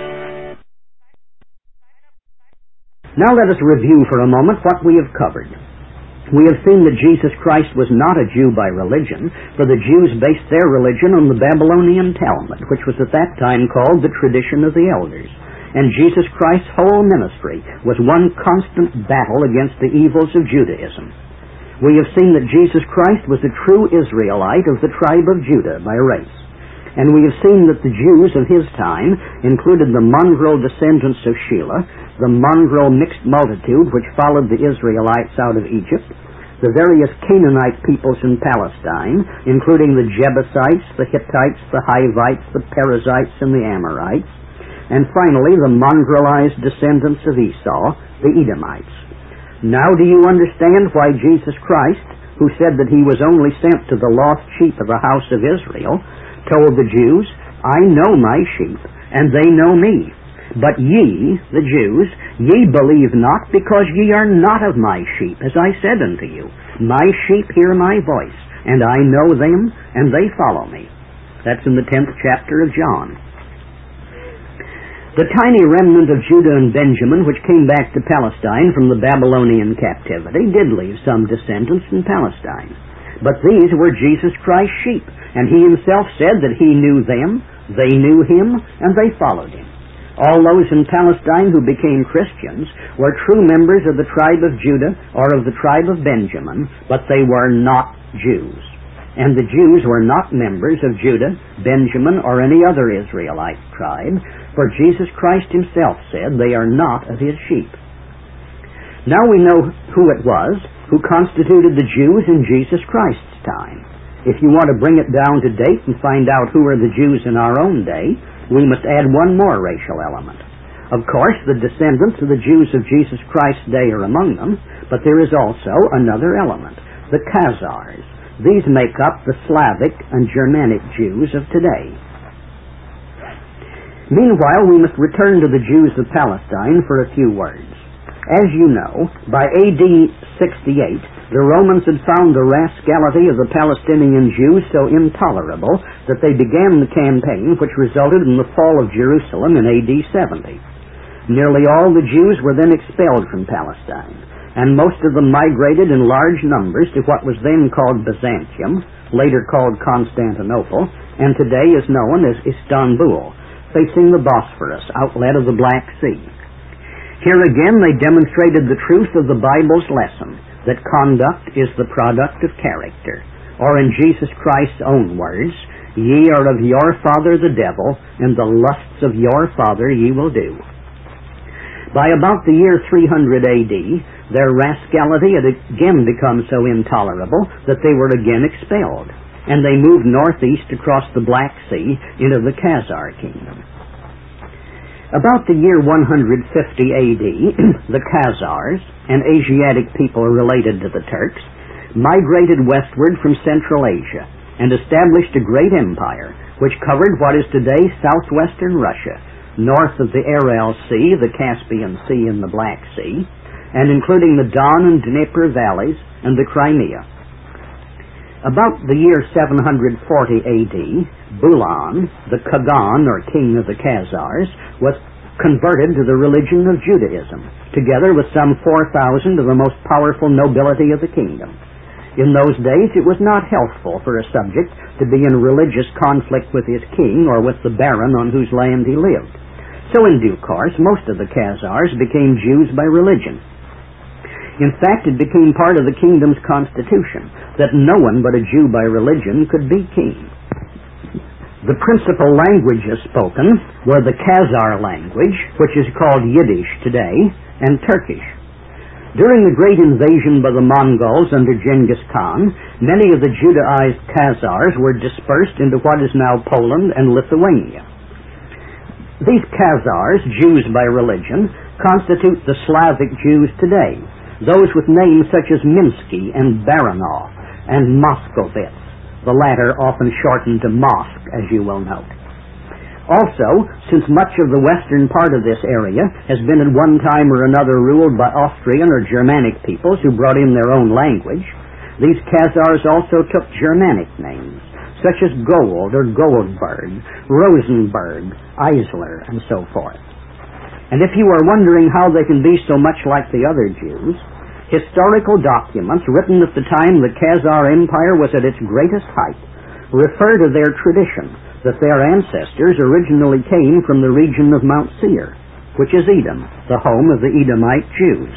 Now let us review for a moment what we have covered. We have seen that Jesus Christ was not a Jew by religion, for the Jews based their religion on the Babylonian Talmud, which was at that time called the tradition of the elders. And Jesus Christ's whole ministry was one constant battle against the evils of Judaism. We have seen that Jesus Christ was a true Israelite of the tribe of Judah by race. And we have seen that the Jews of his time included the mongrel descendants of Shelah, the mongrel mixed multitude which followed the Israelites out of Egypt, the various Canaanite peoples in Palestine, including the Jebusites, the Hittites, the Hivites, the Perizzites, and the Amorites, and finally the mongrelized descendants of Esau, the Edomites. Now do you understand why Jesus Christ, who said that he was only sent to the lost sheep of the house of Israel, told the Jews, I know my sheep, and they know me. But ye, the Jews, ye believe not, because ye are not of my sheep, as I said unto you. My sheep hear my voice, and I know them, and they follow me. That's in the 10th chapter of John. The tiny remnant of Judah and Benjamin, which came back to Palestine from the Babylonian captivity, did leave some descendants in Palestine. But these were Jesus Christ's sheep, and he himself said that he knew them, they knew him, and they followed him. All those in Palestine who became Christians were true members of the tribe of Judah or of the tribe of Benjamin, but they were not Jews. And the Jews were not members of Judah, Benjamin, or any other Israelite tribe, for Jesus Christ himself said they are not of his sheep. Now we know who it was who constituted the Jews in Jesus Christ's time. If you want to bring it down to date and find out who are the Jews in our own day, we must add one more racial element. Of course, the descendants of the Jews of Jesus Christ's day are among them, but there is also another element, the Khazars. These make up the Slavic and Germanic Jews of today. Meanwhile, we must return to the Jews of Palestine for a few words. As you know, by AD 68, the Romans had found the rascality of the Palestinian Jews so intolerable that they began the campaign which resulted in the fall of Jerusalem in AD 70. Nearly all the Jews were then expelled from Palestine, and most of them migrated in large numbers to what was then called Byzantium, later called Constantinople, and today is known as Istanbul, facing the Bosphorus, outlet of the Black Sea. Here again they demonstrated the truth of the Bible's lesson, that conduct is the product of character, or in Jesus Christ's own words, "Ye are of your father the devil, and the lusts of your father ye will do." By about the year 300 AD, their rascality had again become so intolerable that they were again expelled, and they moved northeast across the Black Sea into the Khazar kingdom. About the year 150 AD, the Khazars, an Asiatic people related to the Turks, migrated westward from Central Asia and established a great empire which covered what is today southwestern Russia, north of the Aral Sea, the Caspian Sea, and the Black Sea, and including the Don and Dnieper valleys and the Crimea. About the year 740 AD, Bulan, the Khagan, or king of the Khazars, was converted to the religion of Judaism, together with some 4,000 of the most powerful nobility of the kingdom. In those days, it was not healthful for a subject to be in religious conflict with his king or with the baron on whose land he lived. So in due course, most of the Khazars became Jews by religion. In fact, it became part of the kingdom's constitution that no one but a Jew by religion could be king. The principal languages spoken were the Khazar language, which is called Yiddish today, and Turkish. During the great invasion by the Mongols under Genghis Khan, many of the Judaized Khazars were dispersed into what is now Poland and Lithuania. These Khazars, Jews by religion, constitute the Slavic Jews today, those with names such as Minsky and Baranov and Moskovitz, the latter often shortened to Mosk, as you will note. Also, since much of the western part of this area has been at one time or another ruled by Austrian or Germanic peoples who brought in their own language, these Khazars also took Germanic names, such as Gold or Goldberg, Rosenberg, Eisler, and so forth. And if you are wondering how they can be so much like the other Jews, historical documents written at the time the Khazar Empire was at its greatest height refer to their tradition that their ancestors originally came from the region of Mount Seir, which is Edom, the home of the Edomite Jews.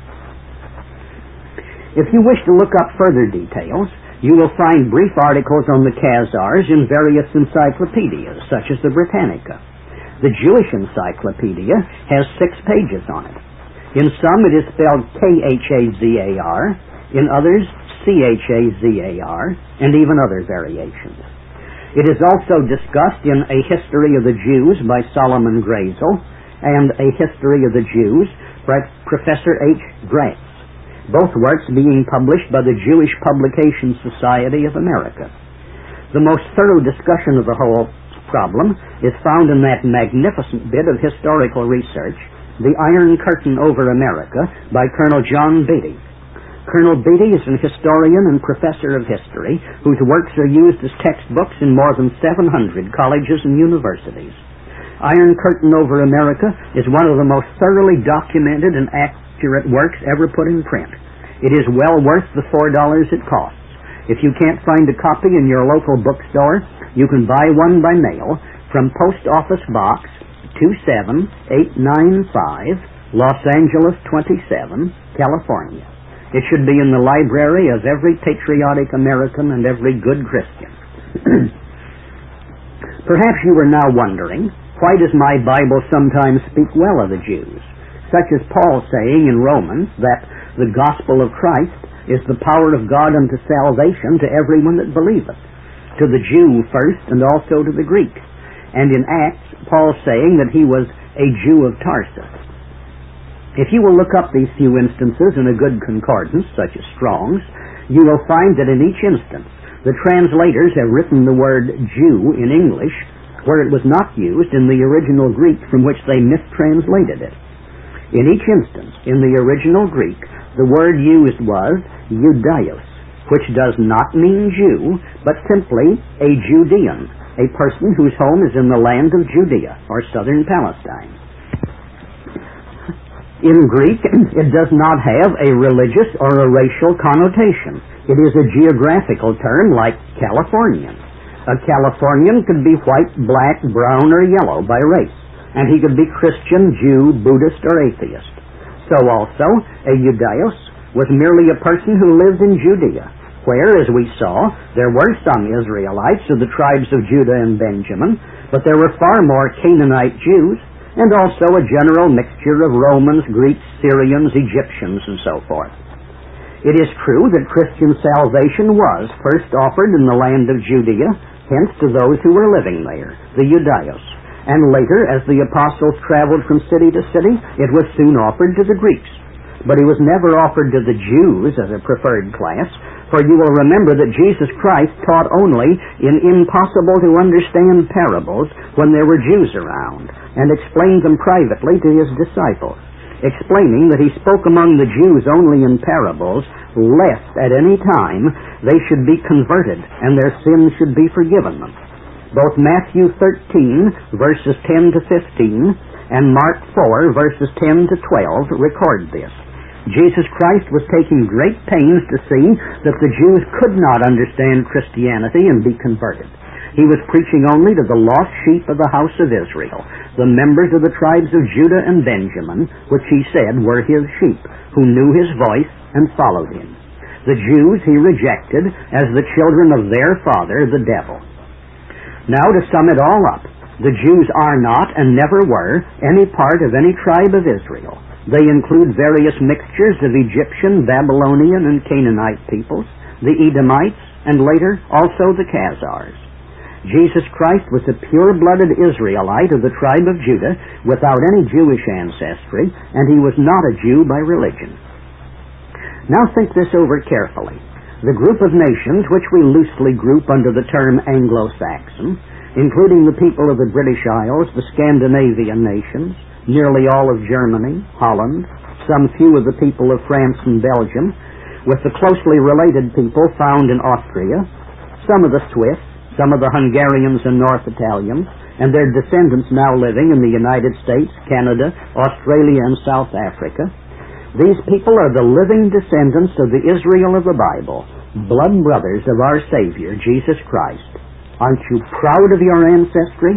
If you wish to look up further details, you will find brief articles on the Khazars in various encyclopedias, such as the Britannica. The Jewish Encyclopedia has 6 pages on it. In some it is spelled Khazar, in others Chazar, and even other variations. It is also discussed in A History of the Jews by Solomon Grazel and A History of the Jews by Professor H. Gratz, both works being published by the Jewish Publication Society of America. The most thorough discussion of the whole problem is found in that magnificent bit of historical research, The Iron Curtain Over America, by Colonel John Beatty. Colonel Beatty is an historian and professor of history whose works are used as textbooks in more than 700 colleges and universities. Iron Curtain Over America is one of the most thoroughly documented and accurate works ever put in print. It is well worth the $4 it costs, If you can't find a copy in your local bookstore, you can buy one by mail from Post Office Box 27895, Los Angeles 27, California. It should be in the library of every patriotic American and every good Christian. Perhaps you are now wondering, why does my Bible sometimes speak well of the Jews? Such as Paul saying in Romans that the gospel of Christ is the power of God unto salvation to everyone that believeth, to the Jew first and also to the Greek. And in Acts, Paul saying that he was a Jew of Tarsus. If you will look up these few instances in a good concordance, such as Strong's, you will find that in each instance, the translators have written the word Jew in English where it was not used in the original Greek from which they mistranslated it. In each instance, in the original Greek, the word used was Judaios, which does not mean Jew, but simply a Judean, a person whose home is in the land of Judea, or southern Palestine. In Greek, it does not have a religious or a racial connotation. It is a geographical term like Californian. A Californian could be white, black, brown, or yellow by race, and he could be Christian, Jew, Buddhist, or atheist. So also, a Judaios was merely a person who lived in Judea, where, as we saw, there were some Israelites of the tribes of Judah and Benjamin, but there were far more Canaanite Jews, and also a general mixture of Romans, Greeks, Syrians, Egyptians, and so forth. It is true that Christian salvation was first offered in the land of Judea, hence to those who were living there, the Judaios. And later, as the apostles traveled from city to city, it was soon offered to the Greeks. But it was never offered to the Jews as a preferred class, for you will remember that Jesus Christ taught only in impossible-to-understand parables when there were Jews around, and explained them privately to his disciples, explaining that he spoke among the Jews only in parables, lest at any time they should be converted and their sins should be forgiven them. Both Matthew 13, verses 10 to 15, and Mark 4, verses 10 to 12 record this. Jesus Christ was taking great pains to see that the Jews could not understand Christianity and be converted. He was preaching only to the lost sheep of the house of Israel, the members of the tribes of Judah and Benjamin, which he said were his sheep, who knew his voice and followed him. The Jews he rejected as the children of their father, the devil. Now, to sum it all up, the Jews are not and never were any part of any tribe of Israel. They include various mixtures of Egyptian, Babylonian, and Canaanite peoples, the Edomites, and later also the Khazars. Jesus Christ was a pure-blooded Israelite of the tribe of Judah without any Jewish ancestry, and he was not a Jew by religion. Now think this over carefully. The group of nations which we loosely group under the term Anglo-Saxon, including the people of the British Isles, the Scandinavian nations, nearly all of Germany, Holland, some few of the people of France and Belgium, with the closely related people found in Austria, some of the Swiss, some of the Hungarians and North Italians, and their descendants now living in the United States, Canada, Australia, and South Africa. These people are the living descendants of the Israel of the Bible, blood brothers of our Savior, Jesus Christ. Aren't you proud of your ancestry?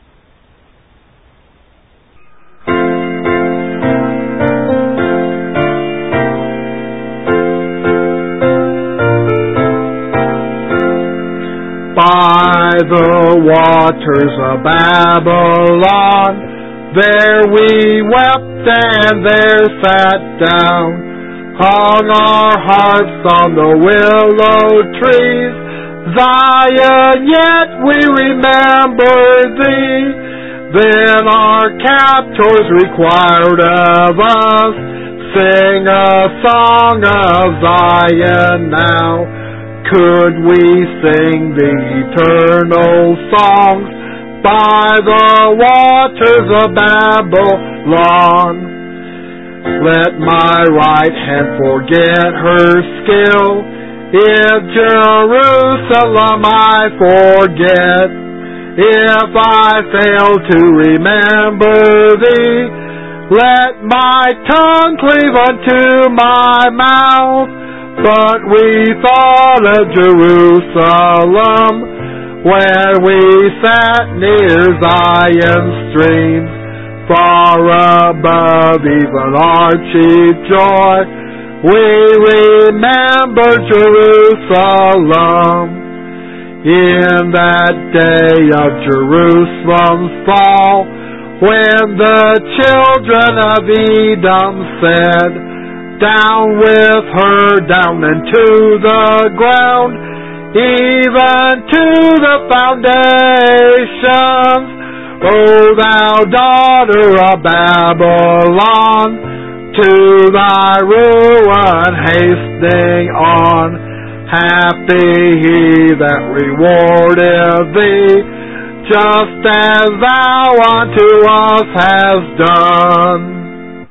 By the waters of Babylon, there we wept and there sat down, hung our harps on the willow trees. Zion, yet we remember thee. Then our captors required of us, sing a song of Zion now. Could we sing the eternal songs by the waters of Babylon? Let my right hand forget her skill, if Jerusalem I forget. If I fail to remember thee, let my tongue cleave unto my mouth. but we thought of Jerusalem when we sat near Zion's stream. Far above even our chief joy, we remember Jerusalem. In that day of Jerusalem's fall, when the children of Edom said, down with her, down into the ground, even to the foundations. O thou daughter of Babylon, to thy ruin hastening on. Happy he that rewardeth thee, just as thou unto us hast done.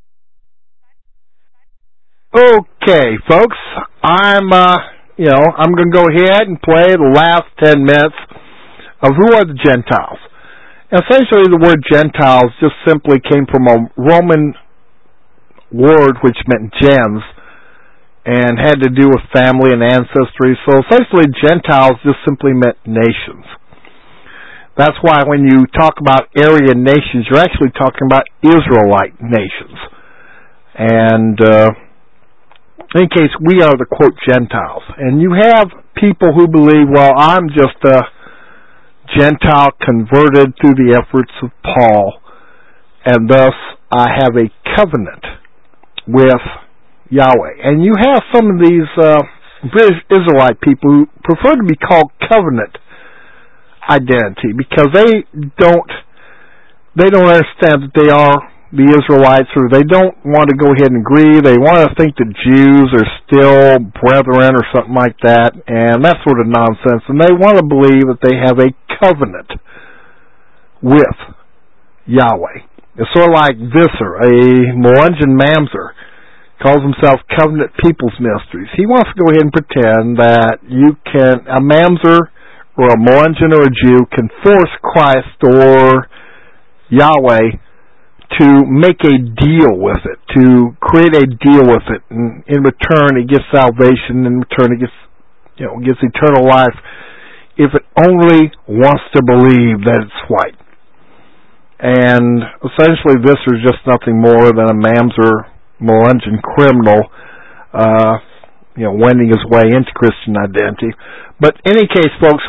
Okay, folks, I'm going to go ahead and play the last 10 minutes of Who Are the Gentiles. Essentially, the word Gentiles just simply came from a Roman word which meant gens, and had to do with family and ancestry. So essentially, Gentiles just simply meant nations. That's why when you talk about Aryan nations, you're actually talking about Israelite nations. And in any case, we are the, quote, Gentiles. And you have people who believe, well, I'm just a Gentile converted through the efforts of Paul, and thus I have a covenant with Yahweh. And you have some of these British Israelite people who prefer to be called covenant identity because they don't understand that they are the Israelites, or they don't want to go ahead and agree. They want to think that Jews are still brethren or something like that, and that sort of nonsense. And they want to believe that they have a covenant with Yahweh. It's sort of like Visser, a Melungeon Mamzer, calls himself Covenant People's Ministries. He wants to go ahead and pretend that a Mamzer or a Melungeon or a Jew can force Christ or Yahweh to make a deal with it, to create a deal with it, and in return he gets salvation, in return he gets eternal life if it only wants to believe that it's white. And essentially this is just nothing more than a Mamzer Melungeon criminal, wending his way into Christian identity. But in any case, folks,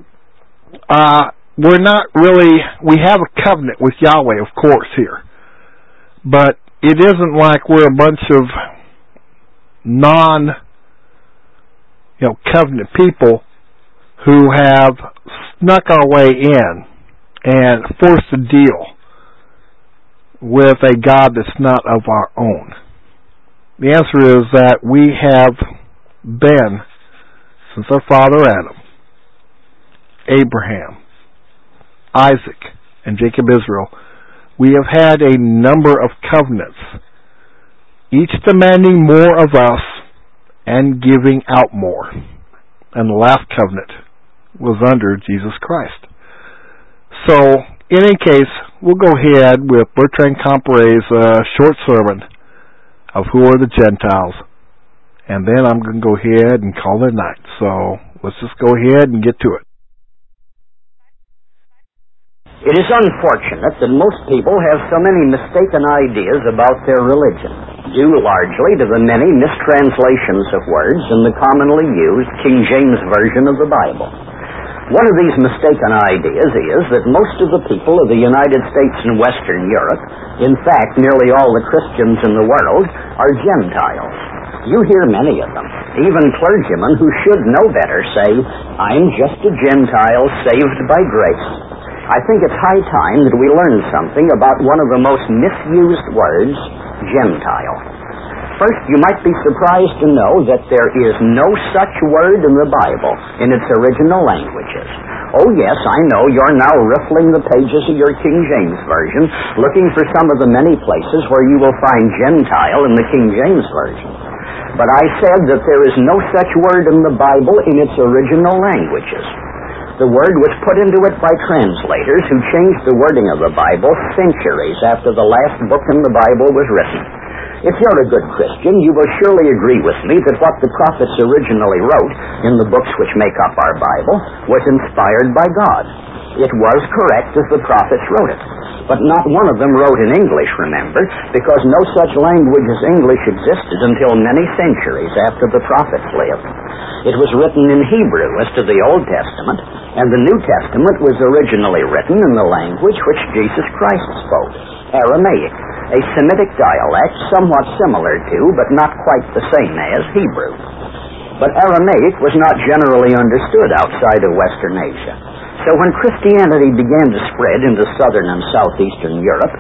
we have a covenant with Yahweh, of course, here. But it isn't like we're a bunch of covenant people who have snuck our way in and forced a deal with a God that's not of our own. The answer is that we have been, since our father Adam, Abraham, Isaac, and Jacob Israel, we have had a number of covenants, each demanding more of us and giving out more. And the last covenant was under Jesus Christ. So, in any case, we'll go ahead with Bertrand Comparet's short sermon of Who Are the Gentiles, and then I'm going to go ahead and call it a night. So, let's just go ahead and get to it. It is unfortunate that most people have so many mistaken ideas about their religion, due largely to the many mistranslations of words in the commonly used King James Version of the Bible. One of these mistaken ideas is that most of the people of the United States and Western Europe, in fact nearly all the Christians in the world, are Gentiles. You hear many of them, even clergymen who should know better say, I'm just a Gentile saved by grace. I think it's high time that we learn something about one of the most misused words, Gentile. First, you might be surprised to know that there is no such word in the Bible in its original languages. Oh yes, I know you're now riffling the pages of your King James Version, looking for some of the many places where you will find Gentile in the King James Version. But I said that there is no such word in the Bible in its original languages. The word was put into it by translators who changed the wording of the Bible centuries after the last book in the Bible was written. If you're a good Christian, you will surely agree with me that what the prophets originally wrote in the books which make up our Bible was inspired by God. It was correct as the prophets wrote it. But not one of them wrote in English, remember, because no such language as English existed until many centuries after the prophets lived. It was written in Hebrew as to the Old Testament, and the New Testament was originally written in the language which Jesus Christ spoke, Aramaic, a Semitic dialect somewhat similar to, but not quite the same as, Hebrew. But Aramaic was not generally understood outside of Western Asia. So when Christianity began to spread into southern and southeastern Europe,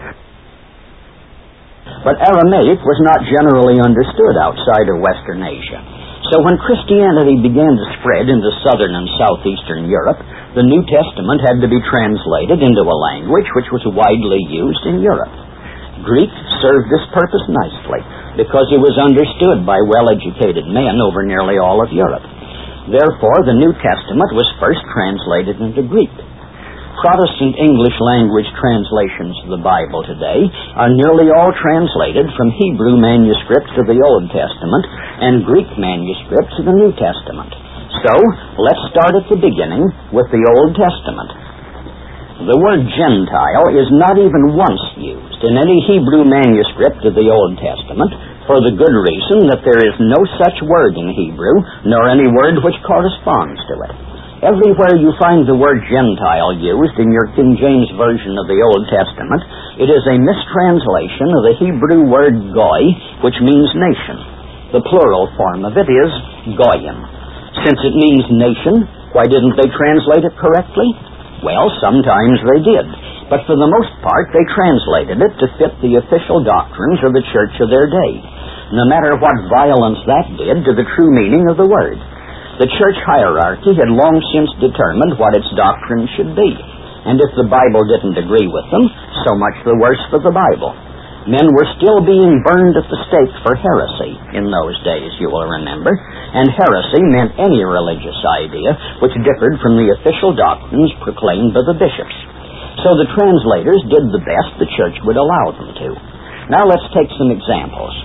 but Aramaic was not generally understood outside of Western Asia. So when Christianity began to spread into southern and southeastern Europe, the New Testament had to be translated into a language which was widely used in Europe. Greek served this purpose nicely because it was understood by well-educated men over nearly all of Europe. Therefore, the New Testament was first translated into Greek. Protestant English language translations of the Bible today are nearly all translated from Hebrew manuscripts of the Old Testament and Greek manuscripts of the New Testament. So, let's start at the beginning with the Old Testament. The word Gentile is not even once used in any Hebrew manuscript of the Old Testament, for the good reason that there is no such word in Hebrew, nor any word which corresponds to it. Everywhere you find the word Gentile used in your King James Version of the Old Testament, it is a mistranslation of the Hebrew word goy, which means nation. The plural form of it is goyim. Since it means nation, why didn't they translate it correctly? Well, sometimes they did, but for the most part they translated it to fit the official doctrines of the church of their day, no matter what violence that did to the true meaning of the word. The church hierarchy had long since determined what its doctrine should be, and if the Bible didn't agree with them, so much the worse for the Bible. Men were still being burned at the stake for heresy in those days, you will remember, and heresy meant any religious idea which differed from the official doctrines proclaimed by the bishops. So the translators did the best the church would allow them to. Now let's take some examples.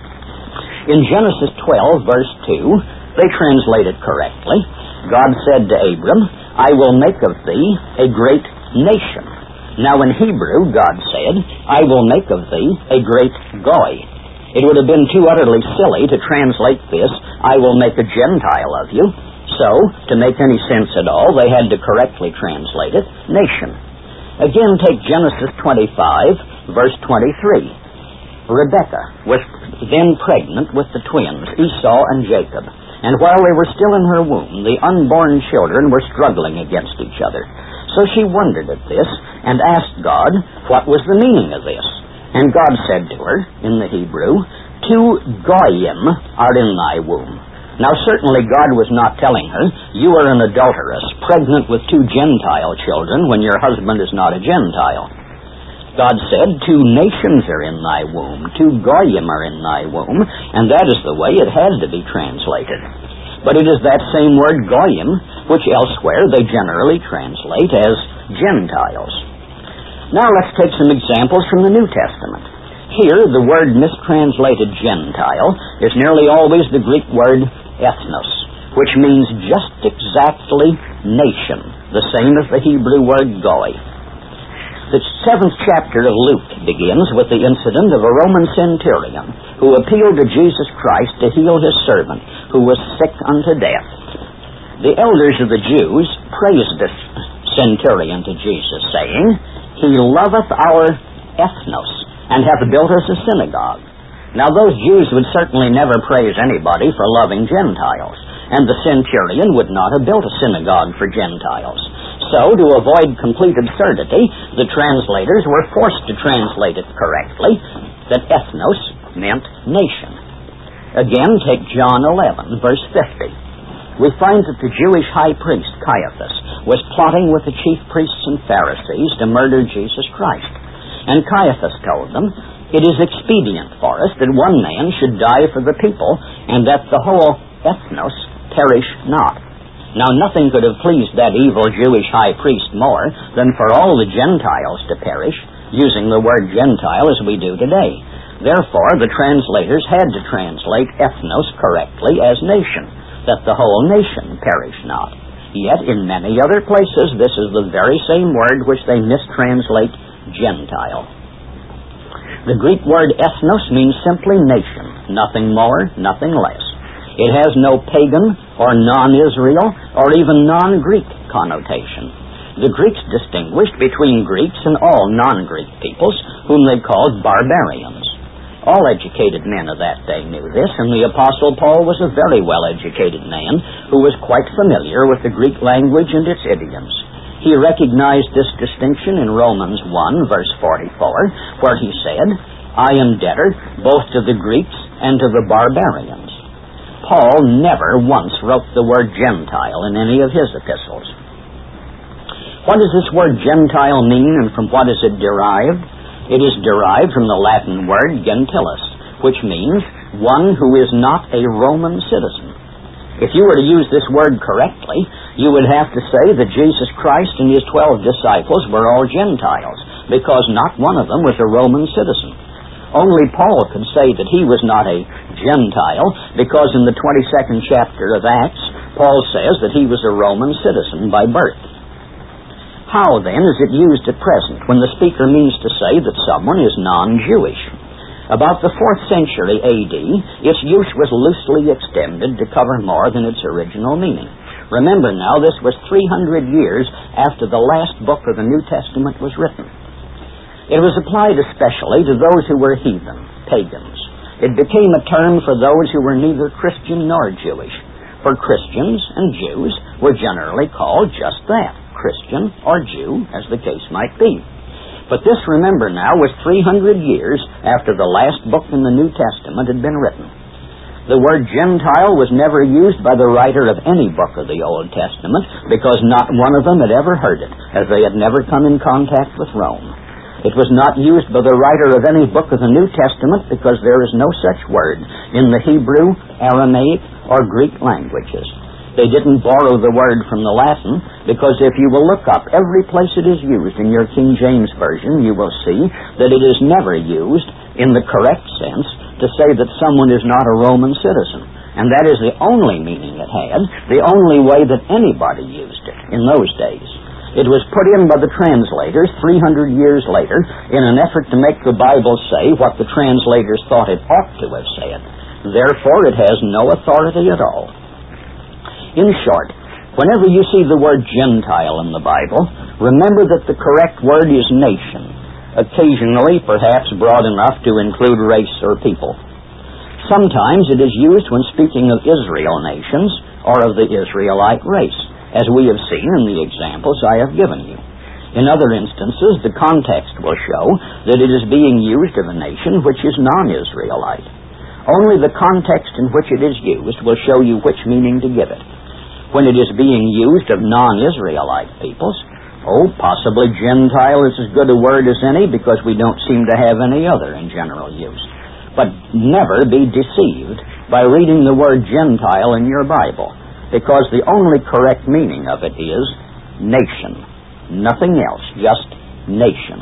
In Genesis 12, verse 2, they translate it correctly. God said to Abram, "I will make of thee a great nation." Now in Hebrew, God said, "I will make of thee a great goy." It would have been too utterly silly to translate this, "I will make a Gentile of you." So, to make any sense at all, they had to correctly translate it, nation. Again, take Genesis 25, verse 23. Rebekah was then pregnant with the twins, Esau and Jacob. And while they were still in her womb, the unborn children were struggling against each other. So she wondered at this and asked God what was the meaning of this. And God said to her, in the Hebrew, "2 goyim are in thy womb." Now certainly God was not telling her, "You are an adulteress, pregnant with 2 Gentile children when your husband is not a Gentile." God said, "2 nations are in thy womb, 2 goyim are in thy womb," and that is the way it had to be translated. But it is that same word goyim, which elsewhere they generally translate as Gentiles. Now let's take some examples from the New Testament. Here, the word mistranslated Gentile is nearly always the Greek word ethnos, which means just exactly nation, the same as the Hebrew word goy. The 7th chapter of Luke begins with the incident of a Roman centurion who appealed to Jesus Christ to heal his servant, who was sick unto death. The elders of the Jews praised this centurion to Jesus, saying, "He loveth our ethnos, and hath built us a synagogue." Now those Jews would certainly never praise anybody for loving Gentiles, and the centurion would not have built a synagogue for Gentiles. So, to avoid complete absurdity, the translators were forced to translate it correctly, that ethnos meant nation. Again, take John 11, verse 50. We find that the Jewish high priest, Caiaphas, was plotting with the chief priests and Pharisees to murder Jesus Christ. And Caiaphas told them, "It is expedient for us that one man should die for the people, and that the whole ethnos perish not." Now nothing could have pleased that evil Jewish high priest more than for all the Gentiles to perish, using the word Gentile as we do today. Therefore, the translators had to translate ethnos correctly as nation, that the whole nation perish not. Yet, in many other places, this is the very same word which they mistranslate Gentile. The Greek word ethnos means simply nation, nothing more, nothing less. It has no pagan or non-Israel or even non-Greek connotation. The Greeks distinguished between Greeks and all non-Greek peoples, whom they called barbarians. All educated men of that day knew this, and the Apostle Paul was a very well-educated man who was quite familiar with the Greek language and its idioms. He recognized this distinction in Romans 1, verse 44, where he said, I am debtor both to the Greeks and to the barbarians. Paul never once wrote the word Gentile in any of his epistles. What does this word Gentile mean, and from what is it derived? It is derived from the Latin word gentilis, which means one who is not a Roman citizen. If you were to use this word correctly, you would have to say that Jesus Christ and his 12 disciples were all Gentiles, because not one of them was a Roman citizen. Only Paul could say that he was not a Gentile, because in the 22nd chapter of Acts, Paul says that he was a Roman citizen by birth. How, then, is it used at present when the speaker means to say that someone is non-Jewish? About the 4th century A.D., its use was loosely extended to cover more than its original meaning. Remember now, this was 300 years after the last book of the New Testament was written. It was applied especially to those who were heathen, pagans. It became a term for those who were neither Christian nor Jewish, for Christians and Jews were generally called just that, Christian or Jew, as the case might be. But this, remember now, was 300 years after the last book in the New Testament had been written. The word Gentile was never used by the writer of any book of the Old Testament, because not one of them had ever heard it, as they had never come in contact with Rome. It was not used by the writer of any book of the New Testament, because there is no such word in the Hebrew, Aramaic, or Greek languages. They didn't borrow the word from the Latin, because if you will look up every place it is used in your King James Version, you will see that it is never used in the correct sense to say that someone is not a Roman citizen. And that is the only meaning it had, the only way that anybody used it in those days. It was put in by the translators 300 years later in an effort to make the Bible say what the translators thought it ought to have said. Therefore, it has no authority at all. In short, whenever you see the word Gentile in the Bible, remember that the correct word is nation, occasionally perhaps broad enough to include race or people. Sometimes it is used when speaking of Israel nations or of the Israelite race, as we have seen in the examples I have given you. In other instances, the context will show that it is being used of a nation which is non-Israelite. Only the context in which it is used will show you which meaning to give it. When it is being used of non-Israelite peoples, possibly Gentile is as good a word as any, because we don't seem to have any other in general use. But never be deceived by reading the word Gentile in your Bible, because the only correct meaning of it is nation. Nothing else, just nation.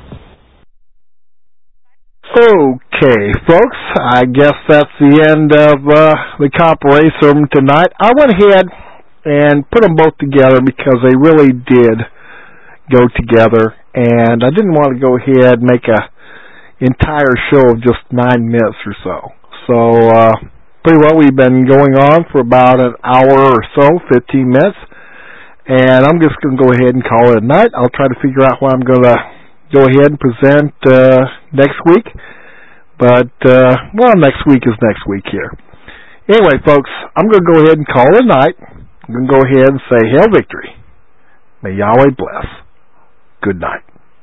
Okay, folks, I guess that's the end of the Compare sermon tonight. I went ahead and put them both together because they really did go together, and I didn't want to go ahead and make a entire show of just 9 minutes or so. So, pretty well we've been going on for about an hour or so, 15 minutes, and I'm just going to go ahead and call it a night. I'll try to figure out what I'm going to go ahead and present next week, but, next week is next week here. Anyway, folks, I'm going to go ahead and call it a night. I'm going to go ahead and say, Hail Victory. May Yahweh bless. Good night.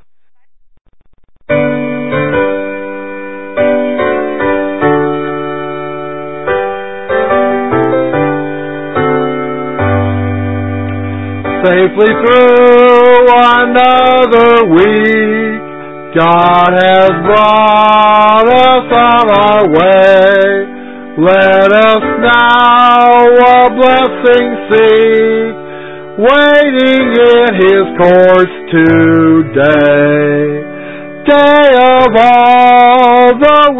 Safely through another week, God has brought us on our way. Let us now a blessing seek, waiting in His courts today. Day of all the week.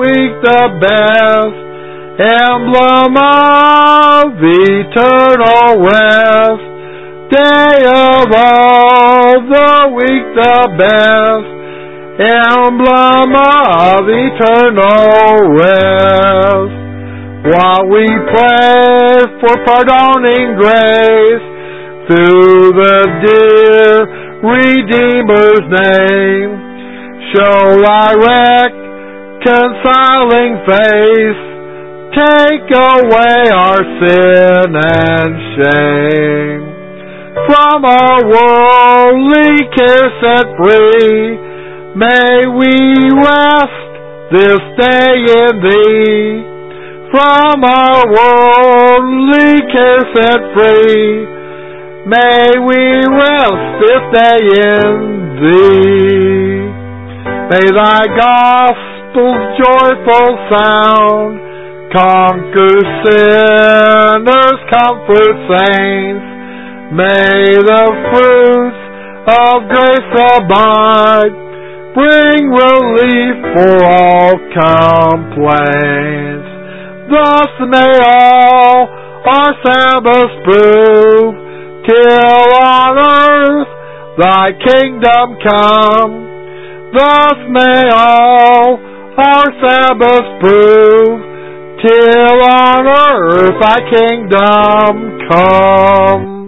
the best, emblem of eternal rest. Day of all the week the best, emblem of eternal rest. While we pray for pardoning grace through the dear Redeemer's name, show thy reconciling face, take away our sin and shame. From our worldly care set free, may we rest this day in Thee. From our worldly care set free, may we rest this day in Thee. May Thy gospel's joyful sound conquer sinners, comfort saints. May the fruits of grace abide, bring relief for all complaints. Thus may all our Sabbaths prove, till on earth Thy kingdom come. Thus may all our Sabbaths prove, till on earth Thy kingdom come.